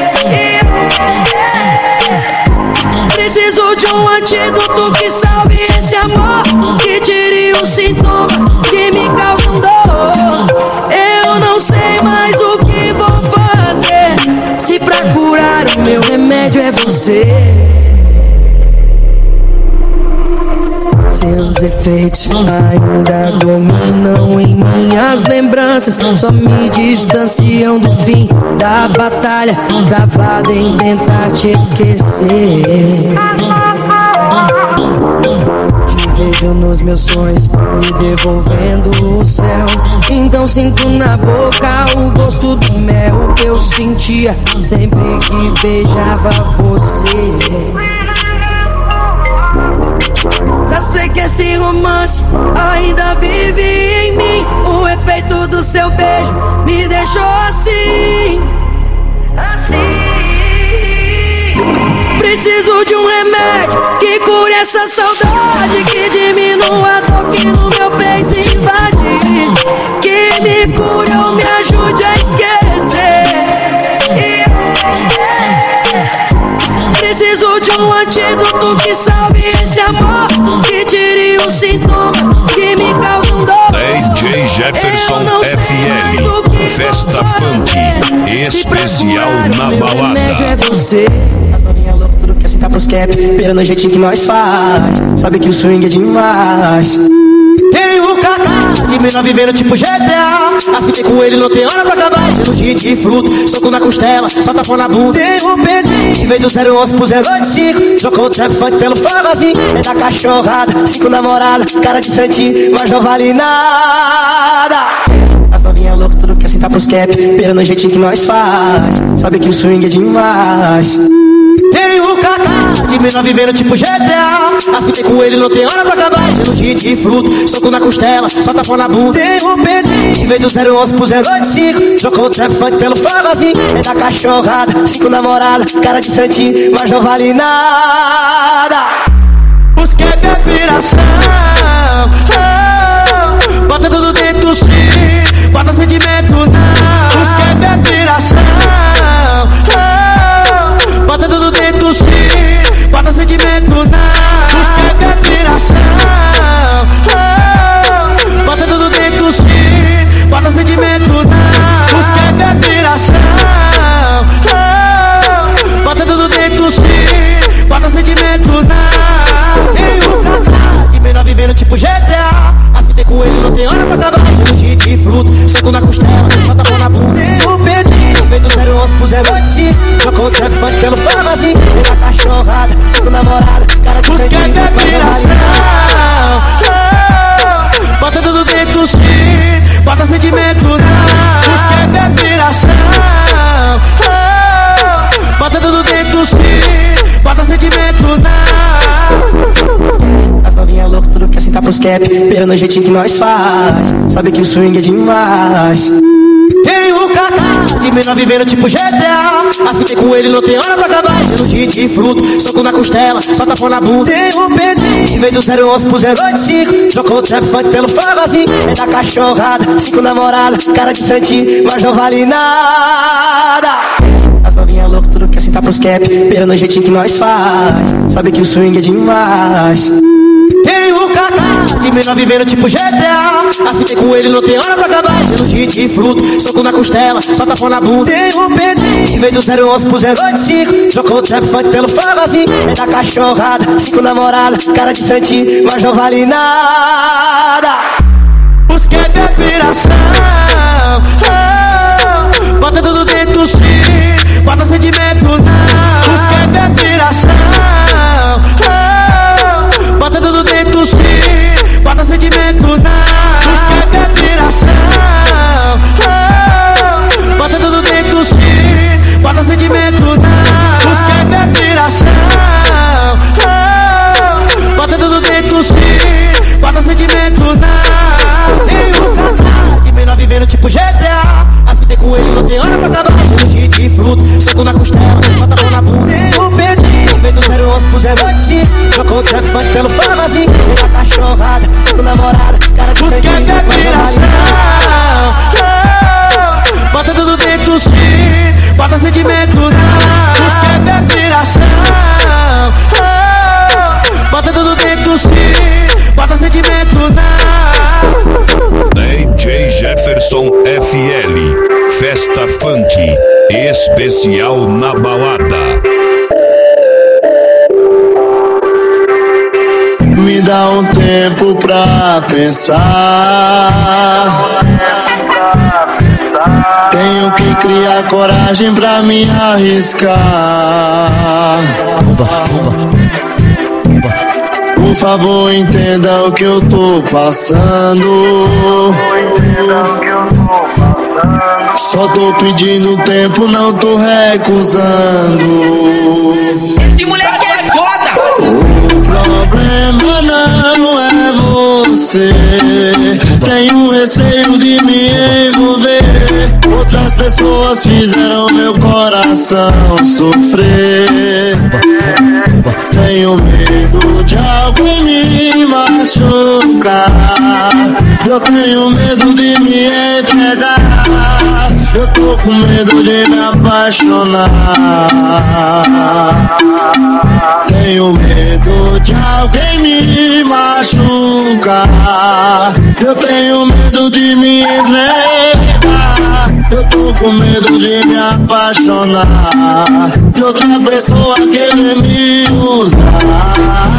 Preciso de um antídoto que salve esse amor, que tire os sintomas que me causam dor. Eu não sei mais o que vou fazer, se pra curar o meu remédio é você. Seus efeitos ainda dominam em minhas lembranças, só me distanciam do fim da batalha, cravada em tentar te esquecer. Te vejo nos meus sonhos, me devolvendo o céu. Então sinto na boca o gosto do mel que eu sentia sempre que beijava você. Já sei que esse romance ainda vive em mim. O efeito do seu beijo me deixou assim. remédio que cure essa saudade, que diminua a dor que no meu peito invade, que me cure ou me ajude a esquecer. Preciso de um antídoto que salve esse amor, que tire os sintomas que me causam dor. DJ Jefferson FL, Festa Funk, especial na balada. É você. As novinhas loucas, tudo quer sentar pros cap, pera no jeitinho que nós faz, sabe que o swing é demais. Tem o Kaká, de menor vivendo tipo GTA, afitei com ele, não tem hora pra acabar. Gelo de fruto, soco na costela, só tapão na bunda. Tem o Pedrinho, veio do 011 pro 085, jogou o trap funk pelo forrozinho. É da cachorrada, 5 namorada, cara de santinho, mas não vale nada. As novinhas loucas, tudo quer sentar pros cap, pera no jeitinho que nós faz, sabe que o swing é demais. Tem o Kaká, de menor vivendo tipo GTA, afitei com ele, não tem hora pra acabar. Gelo de fruto, soco na costela, só tapão na bunda. Tem o Pedrinho, veio do 011 pro 085, jogou o trap funk pelo forrozinho. É da cachorrada, 5 namorada, cara de santinho, mas não vale nada. Os cap é piração, oh, bota tudo dentro sim, bota sentimento não. Os cap é piração, oh, bota tudo dentro sim, bota sentimento não. Os cap é piração, oh, bota tudo dentro sim, bota sentimento não. Os cap é piração, oh, bota tudo dentro sim, bota sentimento não. Tem o Kaká, de menor vivendo tipo GTA, afitei com ele, não tem hora pra acabar. Gelo de fruto, soco na costela, só tapão na bunda. Tem o Pedrinho, veio do 011 pro 085, jogou o trap funk pelo forrozinho. E da cachorrada, 5 namorada, cara de santinho, mas não vale nada. Bota tudo dentro sim, bota sentimento não. Os cap é piração, oh, bota tudo dentro sim, bota sentimento não. As novinhas loucas, tudo quer sentar pros cap, pera no jeitinho que nós faz, sabe que o swing é demais. Tem o Kaká, de menor vivendo tipo GTA, afitei com ele, não tem hora pra acabar. Gelo de fruto, soco na costela, só tapão na bunda. Tem o Pedrinho, veio do 011 pro 085, jogou o trap funk pelo forrozinho. É da cachorrada, 5 namorada, cara de santinho, mas não vale nada. As novinhas loucas, tudo quer sentar pros cap, pera no jeitinho que nós faz, sabe que o swing é demais. Tem o Kaká, de menor vivendo tipo GTA, afitei com ele, não tem hora pra acabar. Gelo de fruto, soco na costela, só tapão na bunda. Tem o Pedrinho, veio do 011 pro 085, jogou o trap funk pelo forrozinho. É da cachorrada, 5 namorada, cara de santinho, mas não vale nada. Os cap é piração, oh, bota tudo dentro sim, bota sentimento não. Os cap é piração, oh, bota tudo dentro sim, bota sentimento não. Os cap é piração, oh, bota tudo dentro sim, bota sentimento não. Os cap é piração, oh, bota tudo dentro sim, bota sentimento não. Tem o Kaká, de menor vivendo tipo GTA, afitei com ele, não tem hora pra acabar. Gelo de fruto, soco na costela, só tapão na bunda. Tem o Pedrinho, veio do 011 pro 085, jogou o trap funk pelo forrozinho. E da cachorrada, 5 namorada, cara de santinho, mas não vale nada. Oh, bota tudo dentro sim, bota sentimento não. Os cap é piração, oh, bota tudo dentro sim, bota sentimento não. DJ Jefferson FL, Festa Funk, especial na balada. Me dá um tempo pra pensar, tenho que criar coragem pra me arriscar. Por favor, entenda o que eu tô passando. Só tô pedindo tempo, não tô recusando. Esse moleque é foda! O problema não é você. Tenho receio de me envolver. Outras pessoas fizeram meu coração sofrer. tenho medo de alguém me machucar. Eu tenho medo de me entregar. Eu tô com medo de me apaixonar. Tenho medo de alguém me machucar. Eu tenho medo de me entregar. Eu tô com medo de me apaixonar. De outra pessoa querer me usar.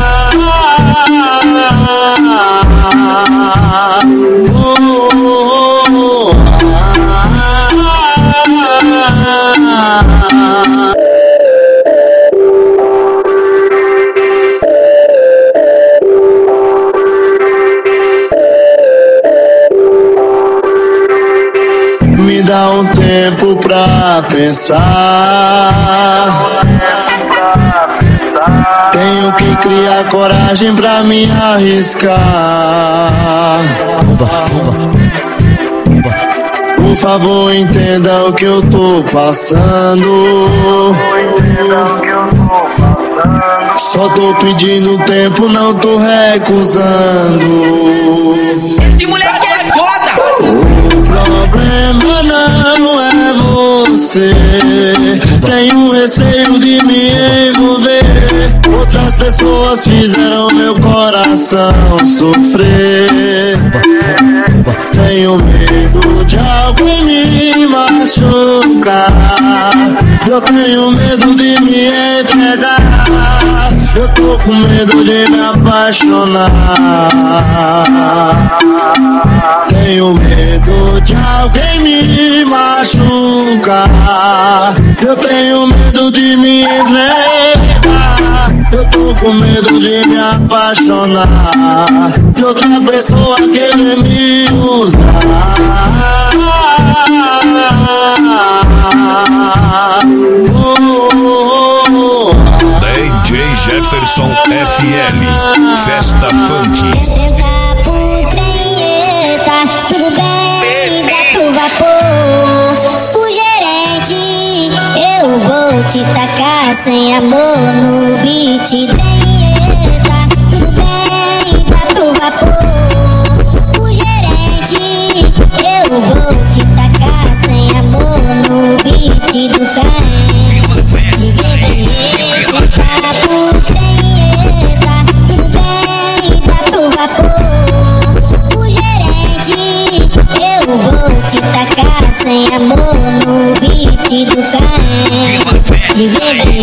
Me dá um tempo pra pensar. Tenho que criar coragem pra me arriscar. Por favor, entenda o que eu tô passando. Só tô pedindo tempo, não tô recusando. Esse moleque é foda! O problema não é você. Tenho receio de me envolver. Outras pessoas fizeram meu coração sofrer. Tenho medo de alguém me machucar. Eu tenho medo de me entregar. Eu tô com medo de me apaixonar. Tenho medo de alguém me machucar. Eu tenho medo de me entregar. Eu tô com medo de me apaixonar. De outra pessoa querer me usar. DJ Jefferson FL, Festa Funk. Tudo bem, dá pro vapor. O gerente, eu vou te tacar sem amor no beat. Eita, tudo bem, dá pro vapor. O gerente, eu vou te tacar sem amor no beat do carro. De beber, sentar pro trem. Eita, tudo bem, dá pro vapor. Eu vou te tacar sem amor no beat do carro. De beber.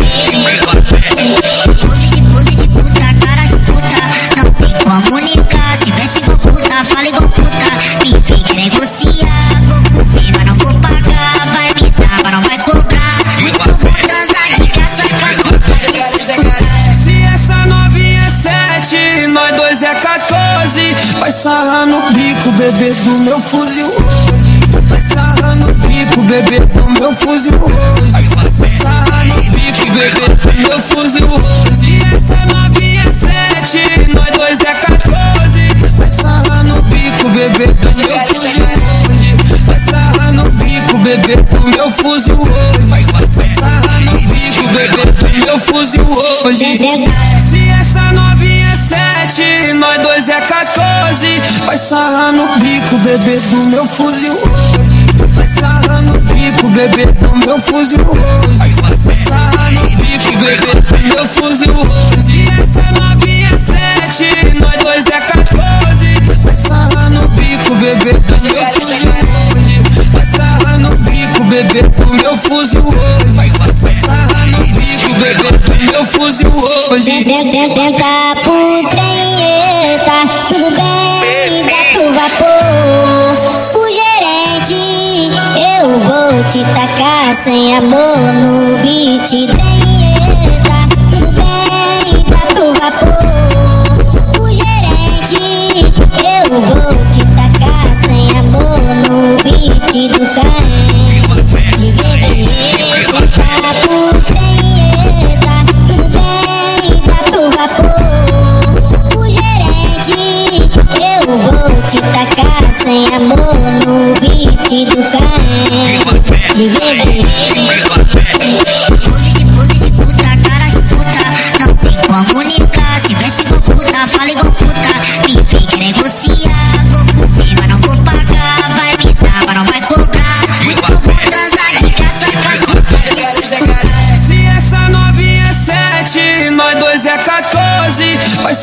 Pose de puta, cara de puta. Não tem como ligar. Se veste igual puta, fala igual puta. Me vem que negociar. Vou comer, mas não vou pagar. Vai me dar, mas não vai cobrar. Muito bom transar de graça com as putas. Se essa novinha é 7, nós dois é 14. Vai sarrar no bico, bebê do meu fuzil hoje. Vai sarrar no bico, bebê do meu fuzil hoje. Vai sarrar no bico, bebê do meu fuzil hoje. Se essa novinha é 7, nós dois é 14. Vai sarrar no bico, bebê do meu fuzil hoje. Vai sarrar no bico, bebê do meu fuzil hoje. Vai sarrar no bico, bebê do meu fuzil hoje. Se essa novinha é 7, nós dois é 14. Vai sarrar no bico, bebê do meu fuzil hoje. Vai sarrar no bico, bebê do meu fuzil hoje. Vai sarrar no bico, bebê do meu fuzil hoje. Se essa novinha é 7, nós dois é 14. Vai sarrar no bico, bebê do meu fuzil hoje. Vai sarrar no bico, bebê do meu fuzil hoje. Vai sarrar no bico, bebê do meu fuzil hoje. Tenta pro trem, eita, tudo bem, dá pro vapor. O gerente, eu vou te tacar sem amor no beat. Eita, tudo bem, dá pro vapor. O gerente, eu vou te tacar sem amor no beat do carro. De beber, sentar pro trem. Eita, tudo bem, dá pro vapor. O gerente, eu vou te tacar sem amor no beat do carro. De beber.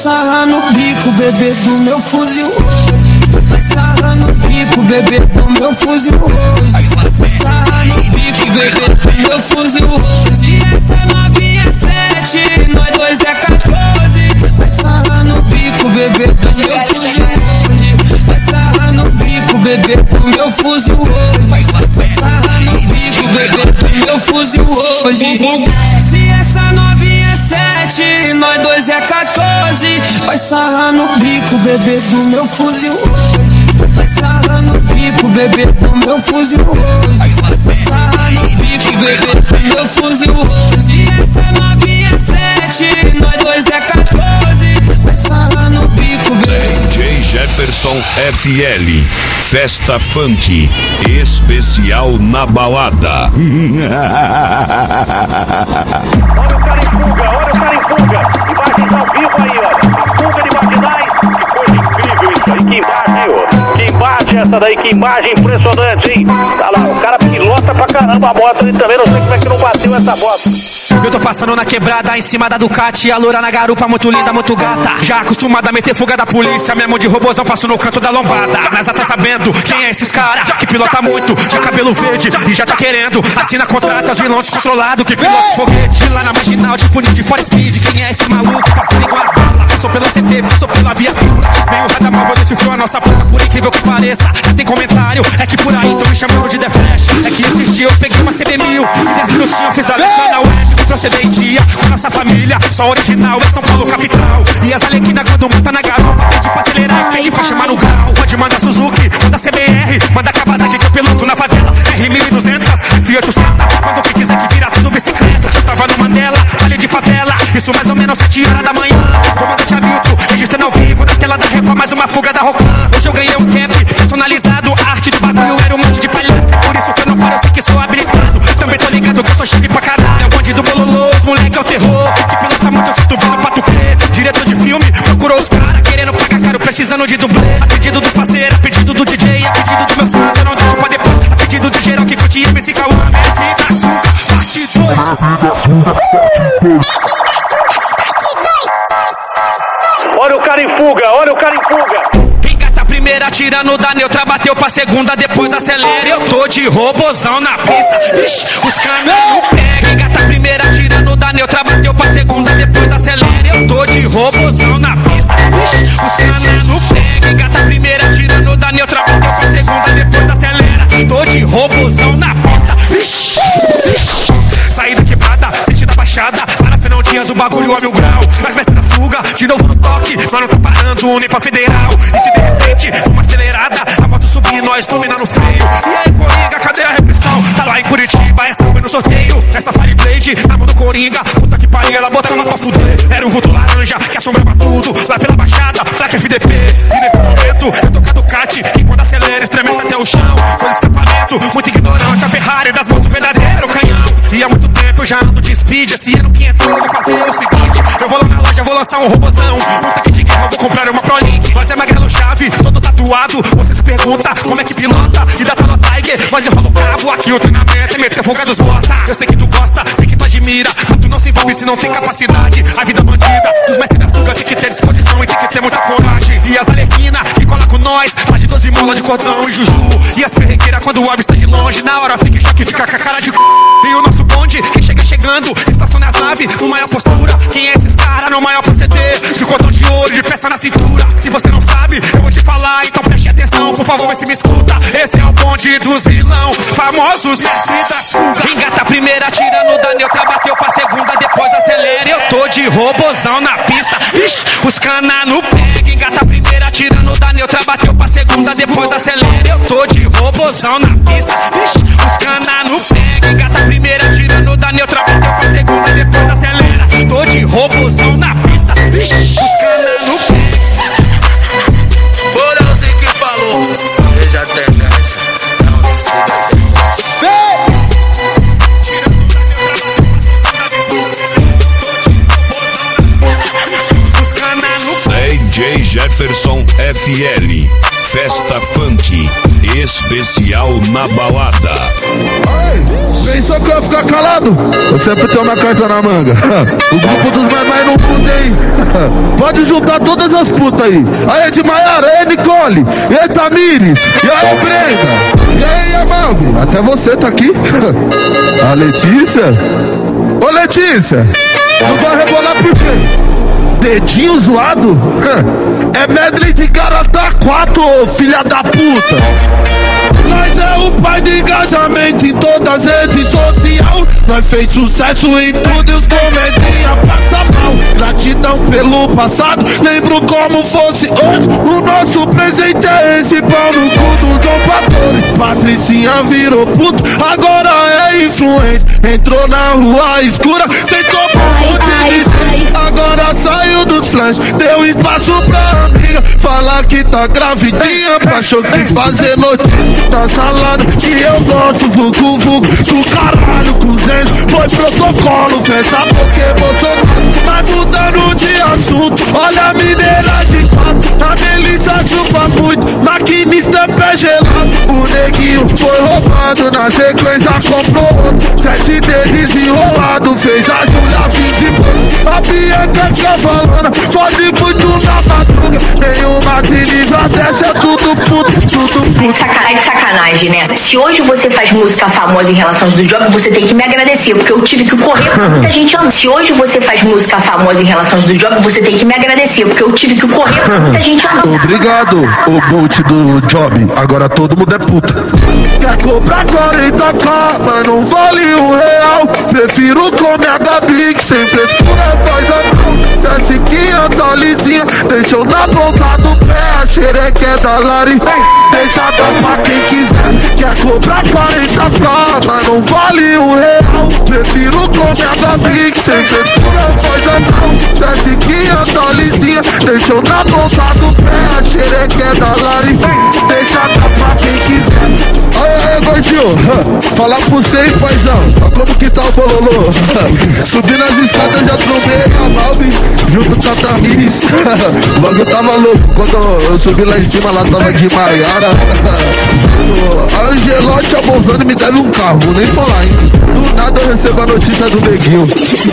sarrar no bico, bebê, do meu fuzil hoje. Vai sarrar no bico, bebê, do meu fuzil hoje. Vai sarrar no bico, bebê, do meu fuzil hoje. E essa novinha é 7, nós dois é 14. Vai sarrar no bico, bebê, do meu fuzil hoje. Vai sarrar no bico, bebê, do meu fuzil hoje. Vai sarrar no bico, bebê, do meu fuzil hoje. Se essa novinha é 7, nós dois é 14. Vai sarrar no bico, bebê, do meu fuzil hoje. Vai sarrar no bico, bebê, do meu fuzil hoje. Vai sarrar no bico, bebê, do meu fuzil hoje. Se essa novinha é 7, nós dois é 14. Vai sarrar no bico, bebê. DJ Jefferson FL, Festa Funk, especial na balada. Olha o cara em fuga, olha o cara em fuga. Imagens ao vivo aí, olha. A fuga de marginais. Que coisa incrível isso aí. Que imagem, ó. Que imagem essa daí, que imagem impressionante, hein? Tá lá, o cara pilota pra caramba a moto ali também. Não sei como é que não bateu essa moto. Eu tô passando na quebrada, em cima da Ducati. A loura na garupa, muito linda, muito gata. Já acostumada a meter fuga da polícia. Mesmo de robôzão, passo no canto da lombada. Mas já tá sabendo quem é esses cara que pilota muito, tinha cabelo verde e já tá querendo. Assina contratos, vilões controlado que pilota foguete. Lá na marginal, tipo de Fora Speed. Quem é esse maluco? Passando igual a bala. Passou pelo CT, passou pela viatura. Meio radamão, vou decifrou a nossa boca, por incrível que pareça. Já tem comentário, é que por aí tão me chamando de The Flash. É que esses dias eu peguei uma CB1000 e 10 minutinhos eu fiz da letra na UERJ. Procedente com nossa família, só original é São Paulo capital. E as alequinas quando mata na garupa, pede pra acelerar e pede pra chamar no grau. Pode mandar Suzuki, manda CBR, manda Kawasaki que eu piloto na favela. R1200, F800, quando que quiser que vira tudo bicicleta. Eu tava no Mandela, vale de favela, isso mais ou menos 7 horas da manhã. Comandante Hamilton, registrando ao vivo na tela da Record, mais uma fuga da Rocan. Hoje eu ganhei um cap personalizado, a arte do bagulho era um monte de palhaço. É por isso que eu não paro, eu sei que sou habilitado. Também tô ligado que eu sou chip pra caralho. É o bonde do bololô, os moleque é o terror. Que pilota muito, eu sinto vindo pra tu crer. Diretor de filme, procurou os caras, querendo pagar caro, precisando de dublê. A pedido dos parceiros, a pedido do DJ, a pedido dos meus fãs, eu não deixo pra depois. A pedido de geral que curte MC Cauã, Mestre da Suca, parte 2. Olha o cara em fuga, olha o cara em fuga. Engata a primeira, tirando da neutra, bateu pra segunda, depois acelera. Eu tô de robozão na pista, vixe, os canas não pegam. Engata a primeira, tirando da neutra, bateu pra segunda, depois acelera. Eu tô de robozão na pista, vixe, os canas não pegam. Engata a primeira, tirando da neutra, bateu pra segunda, depois acelera. Tô de robozão na pista, vixe, vixe. Saída quebrada, sentido da baixada. Lá na Fernão Dias o bagulho a 1000 grau. Mas mestre da fuga, de novo no toque. Nós não tá parando nem pra federal. E se de repente, uma acelerada, a moto subir, nós dominar no freio. E aí, Coringa, cadê a repressão? Tá lá em Curitiba, essa foi no sorteio. Essa Fireblade, na mão do Coringa. Puta que pariu, ela botava pra fuder. Era um vulto laranja, que assombrava tudo. Lá pela baixada, placa FDP. E nesse momento, eu tô com a Ducati. Que quando acelera, estremece até o chão. Com escapamento, muito ignorante. A Ferrari das motos verdadeiro canhão. E há muito tempo eu já ando de speed. Esse ano que entrou, vou fazer o seguinte. Eu vou lá na loja, vou lançar um robozão. Um tanque de guerra, eu vou comprar uma ProLink. Nós é magrelo chave, todo tatuado. Você se pergunta como é que pilota. E da Tono Tiger, nós enrola o cabo. Aqui o treinamento é meter folga dos bota. Eu sei que tu gosta, sei que tu admira. Mas tu não se envolve se não tem capacidade. A vida bandida, dos mestres da fuga tem que ter disposição e tem que ter muita coragem. E as alequinas que cola com nós, lá de 12 molas de cordão e juju. E as perrequeiras quando o ave está de longe. Na hora fica em choque, fica com a cara de c... E o nosso bonde, quem chega chegando, estaciona as naves, no maior postura. Quem é esses caras no maior proceder? De cordão de ouro, de peça na cintura. Se você não sabe, eu vou te falar, então preste atenção, por favor, vê se me escuta. Esse é o bonde dos vilão, famosos mestres da fuga. Engata a primeira, tirando da neutra, bateu pra segunda, depois acelera. Eu tô de robozão na pista, vixe, os cana no pega. Engata a primeira, tirando da neutra, bateu pra segunda, depois acelera. Eu tô de robozão na pista, vixe, os cana no pega. Engata a primeira, tirando da neutra, bateu pra segunda, depois acelera. Tô de robozão na pista, vixe, os cana no pega. Foram você que falou, seja tendência, não siga. DJ Jefferson FL, Festa Funk, especial na balada. Vem Pensou que eu ia ficar calado? Eu sempre tenho minha carta na manga. O grupo dos mais não mudei. Pode juntar todas as putas aí. Aí de Maiara, aí Nicole, e aí Tamires, e aí Brenda, e aí Amambi. Até você tá aqui. A Letícia. Ô Letícia, não vai rebolar por quê? Dedinho zoado? É medley de Garota 4, ô filha da puta. Nós é o pai de engajamento em todas as redes sociais. Nós fez sucesso em tudo e os comedinha passa mal. Gratidão pelo passado, lembro como fosse hoje. O nosso presente é esse pau no cu dos ombadores. Patricinha virou puto, agora é influência. Entrou na rua escura, sentou pra um monte de gente. Agora saiu dos flash, deu espaço pra amiga. Falar que tá gravidinha, pra achou que fazer notícia. Tá salada que eu gosto, vucu vucu do caralho com Zenz. Foi protocolo, fecha porque Bolsonaro. Mas mudando de assunto, olha a mineira de 4. A Melissa chupa muito, maquinista é pé gelado. O neguinho foi roubado, na sequência comprou outro. 7 dedos enrolado, fez a Júlia fim de ponto. A Bianca cavalona, fode muito na madruga. Nenhuma se livra dessa, é tudo puto, tudo puto. É de sacanagem, né? Se hoje você faz música famosa em relações do job, você tem que me agradecer, porque eu tive que correr pra muita gente ama. Se hoje você faz música famosa em relações do job, você tem que me agradecer, porque eu tive que correr pra muita gente ama. Obrigado, o bolt do job. Agora todo mundo é puta. Quer cobrar 40k, mas não vale R$1. Prefiro comer a Gabi, que sem frescura faz a mão. Jessiquinha tá lisinha, deixou na ponta do pé a xerequé da Lari. Deixa dar pra quem quiser. Quer cobrar 40k, mas não vale R$1. Prefiro comer a Gabi, que sem frescura faz a mão. Jessiquinha tá lisinha, deixou na ponta do pé a xerequé da Lari. Deixa dar pra quem quiser. Aí, gordinho, falar pro você, hein, paizão. Olha como que tá o bololô. Subi nas escadas, já trombei a Malbi junto com a Tamires. O bagulho tava louco. Quando eu subi lá em cima, lá tava de Maiara. A Angelote, a Bolzani me deve um carro, vou nem falar, hein. Do nada eu recebo a notícia do neguinho.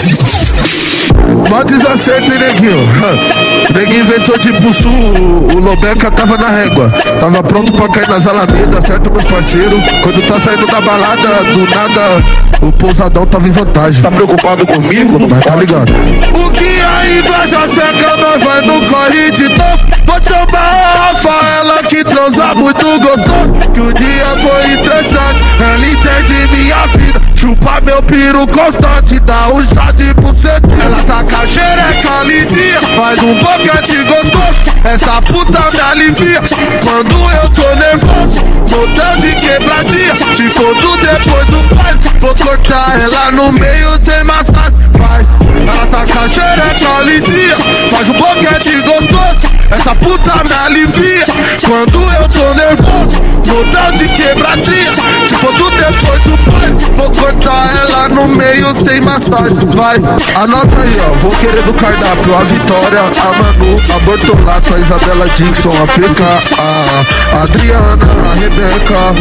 Mó desacerto, hein, neguinho. O neguinho inventou de pulso, o Lobeca tava na régua. Tava pronto pra cair nas alamedas, certo, meu parceiro? Quando tá saindo da balada, do nada, o pousadão tava em vantagem. Tá preocupado comigo? Mas tá ligado. O que a inveja seca, nós vai no corre de novo. Vou chamar a Rafaela que transa muito gostoso. Que o dia foi estressante, ela entende minha vida. Chupa meu piru constante, dá um chá de buceta. Ela tá com a xereca lisinha, faz um boquete gostoso. Essa puta me alivia quando eu tô nervoso. Montão de quebradinha, te fodo depois do baile. Vou cortar ela no meio sem massagem, vai. Ela tá com a xereca lisinha, faz um boquete gostoso. Essa puta me alivia quando eu tô nervoso. Montão de quebradinha, te fodo depois do baile. Vou cortar ela no meio sem massagem, vai. Anota aí, ó, vou querer do cardápio a Vitória, a Manu, a Bortolato, a Isabela Dixon, a PK, a Adriana, a Rebeca.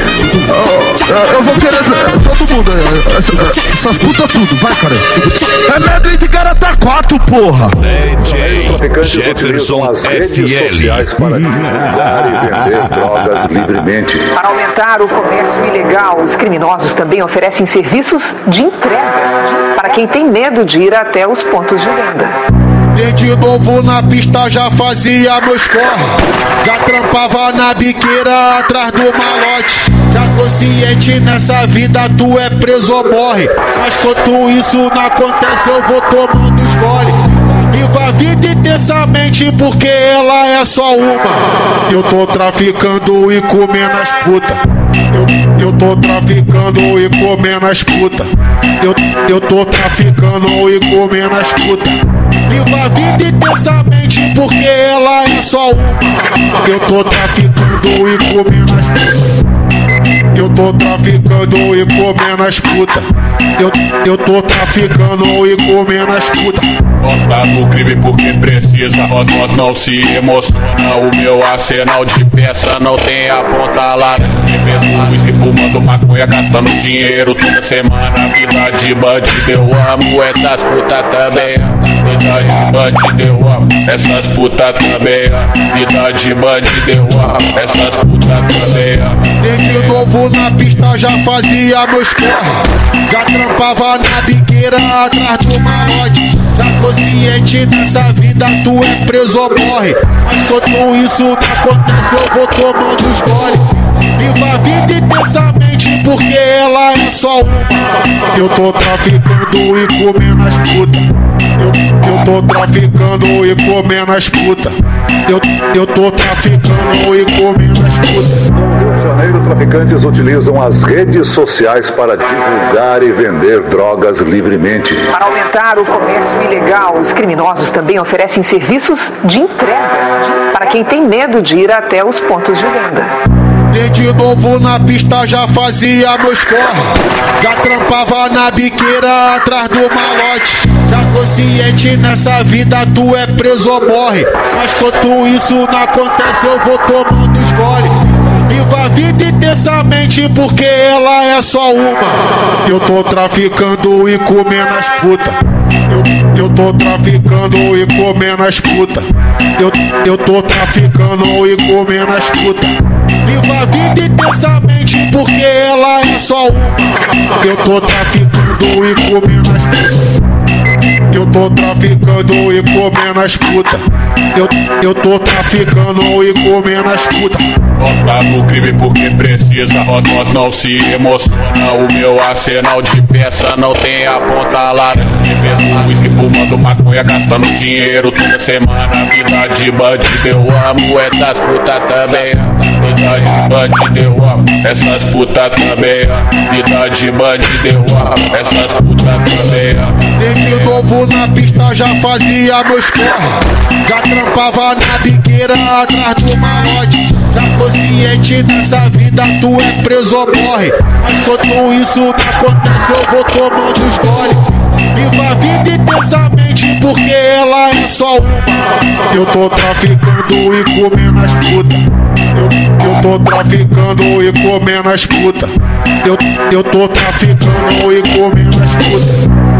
Eu vou querer todo mundo aí, essas putas tudo, vai, cara. É medley de Garota 4, porra. DJ Jefferson FL. Para divulgar e vender drogas livremente. Para aumentar o comércio ilegal, os criminosos também oferecem serviços de entrega para quem tem medo de ir até os pontos de venda. E de novo na pista já fazia meus corre. Já trampava na biqueira atrás do malote. Já tô ciente nessa vida, tu é preso ou morre. Mas quanto isso não acontece, eu vou tomando os gole. Viva a vida intensamente porque ela é só uma. Eu tô traficando e comendo as putas. Eu tô traficando e comendo as putas. Eu tô traficando e comendo as putas. Viva a vida intensamente porque ela é só uma. Eu tô traficando e comendo as putas. Eu tô traficando e comendo as putas. Eu tô traficando e comendo as putas. Gosta do crime porque precisa, nós não se emociona. O meu arsenal de peça não tem a ponta laranja. Bebendo whisky, fumando maconha, gastando dinheiro toda semana. Vida de bandido, eu amo essas putas também. Vida de bandido, eu amo essas putas também. Vida de bandido, eu amo essas putas também. Desde novo na pista já fazia meus corre. Já trampava na biqueira atrás do malote. Já tô ciente nessa vida, tu é preso ou morre. Mas quando isso não acontece, eu vou tomando os gole. Viva a vida intensamente, porque ela é só uma. Eu tô traficando e comendo as putas. Eu tô traficando e comendo as putas. Eu tô traficando e comendo as putas. No Rio de Janeiro, traficantes utilizam as redes sociais para divulgar e vender drogas livremente. Para aumentar o comércio ilegal, os criminosos também oferecem serviços de entrega para quem tem medo de ir até os pontos de venda. De novo na pista já fazia meus corre. Já trampava na biqueira atrás do malote. Já tô ciente nessa vida, tu é preso ou morre. Mas quando isso não acontece, eu vou tomando os gole. Viva a vida intensamente, porque ela é só uma. Eu tô traficando e comendo as putas. Eu tô traficando e comendo as putas. Eu tô traficando e comendo as putas. Viva a vida intensamente, porque ela é só uma. Eu tô traficando e comendo as putas. Eu tô traficando e comendo as putas. Eu tô traficando e comendo as putas. Gosta do crime porque precisa, nós não se emociona. O meu arsenal de peça não tem a ponta laranja. Bebendo whisky, fumando maconha, gastando dinheiro toda semana. Vida de bandido, eu amo essas putas também. Vida de bandido, eu amo essas putas também. Vida de bandido, eu amo essas putas também. Desde novo na pista já fazia meus corre. Já trampava na biqueira atrás do malote. Já tô ciente nessa vida, tu é preso ou morre. Mas quando isso não acontece, eu vou tomando os gole. Viva a vida intensamente, porque ela é só uma. Eu tô traficando e comendo as putas. Eu tô traficando e comendo as putas. Eu tô traficando e comendo as putas.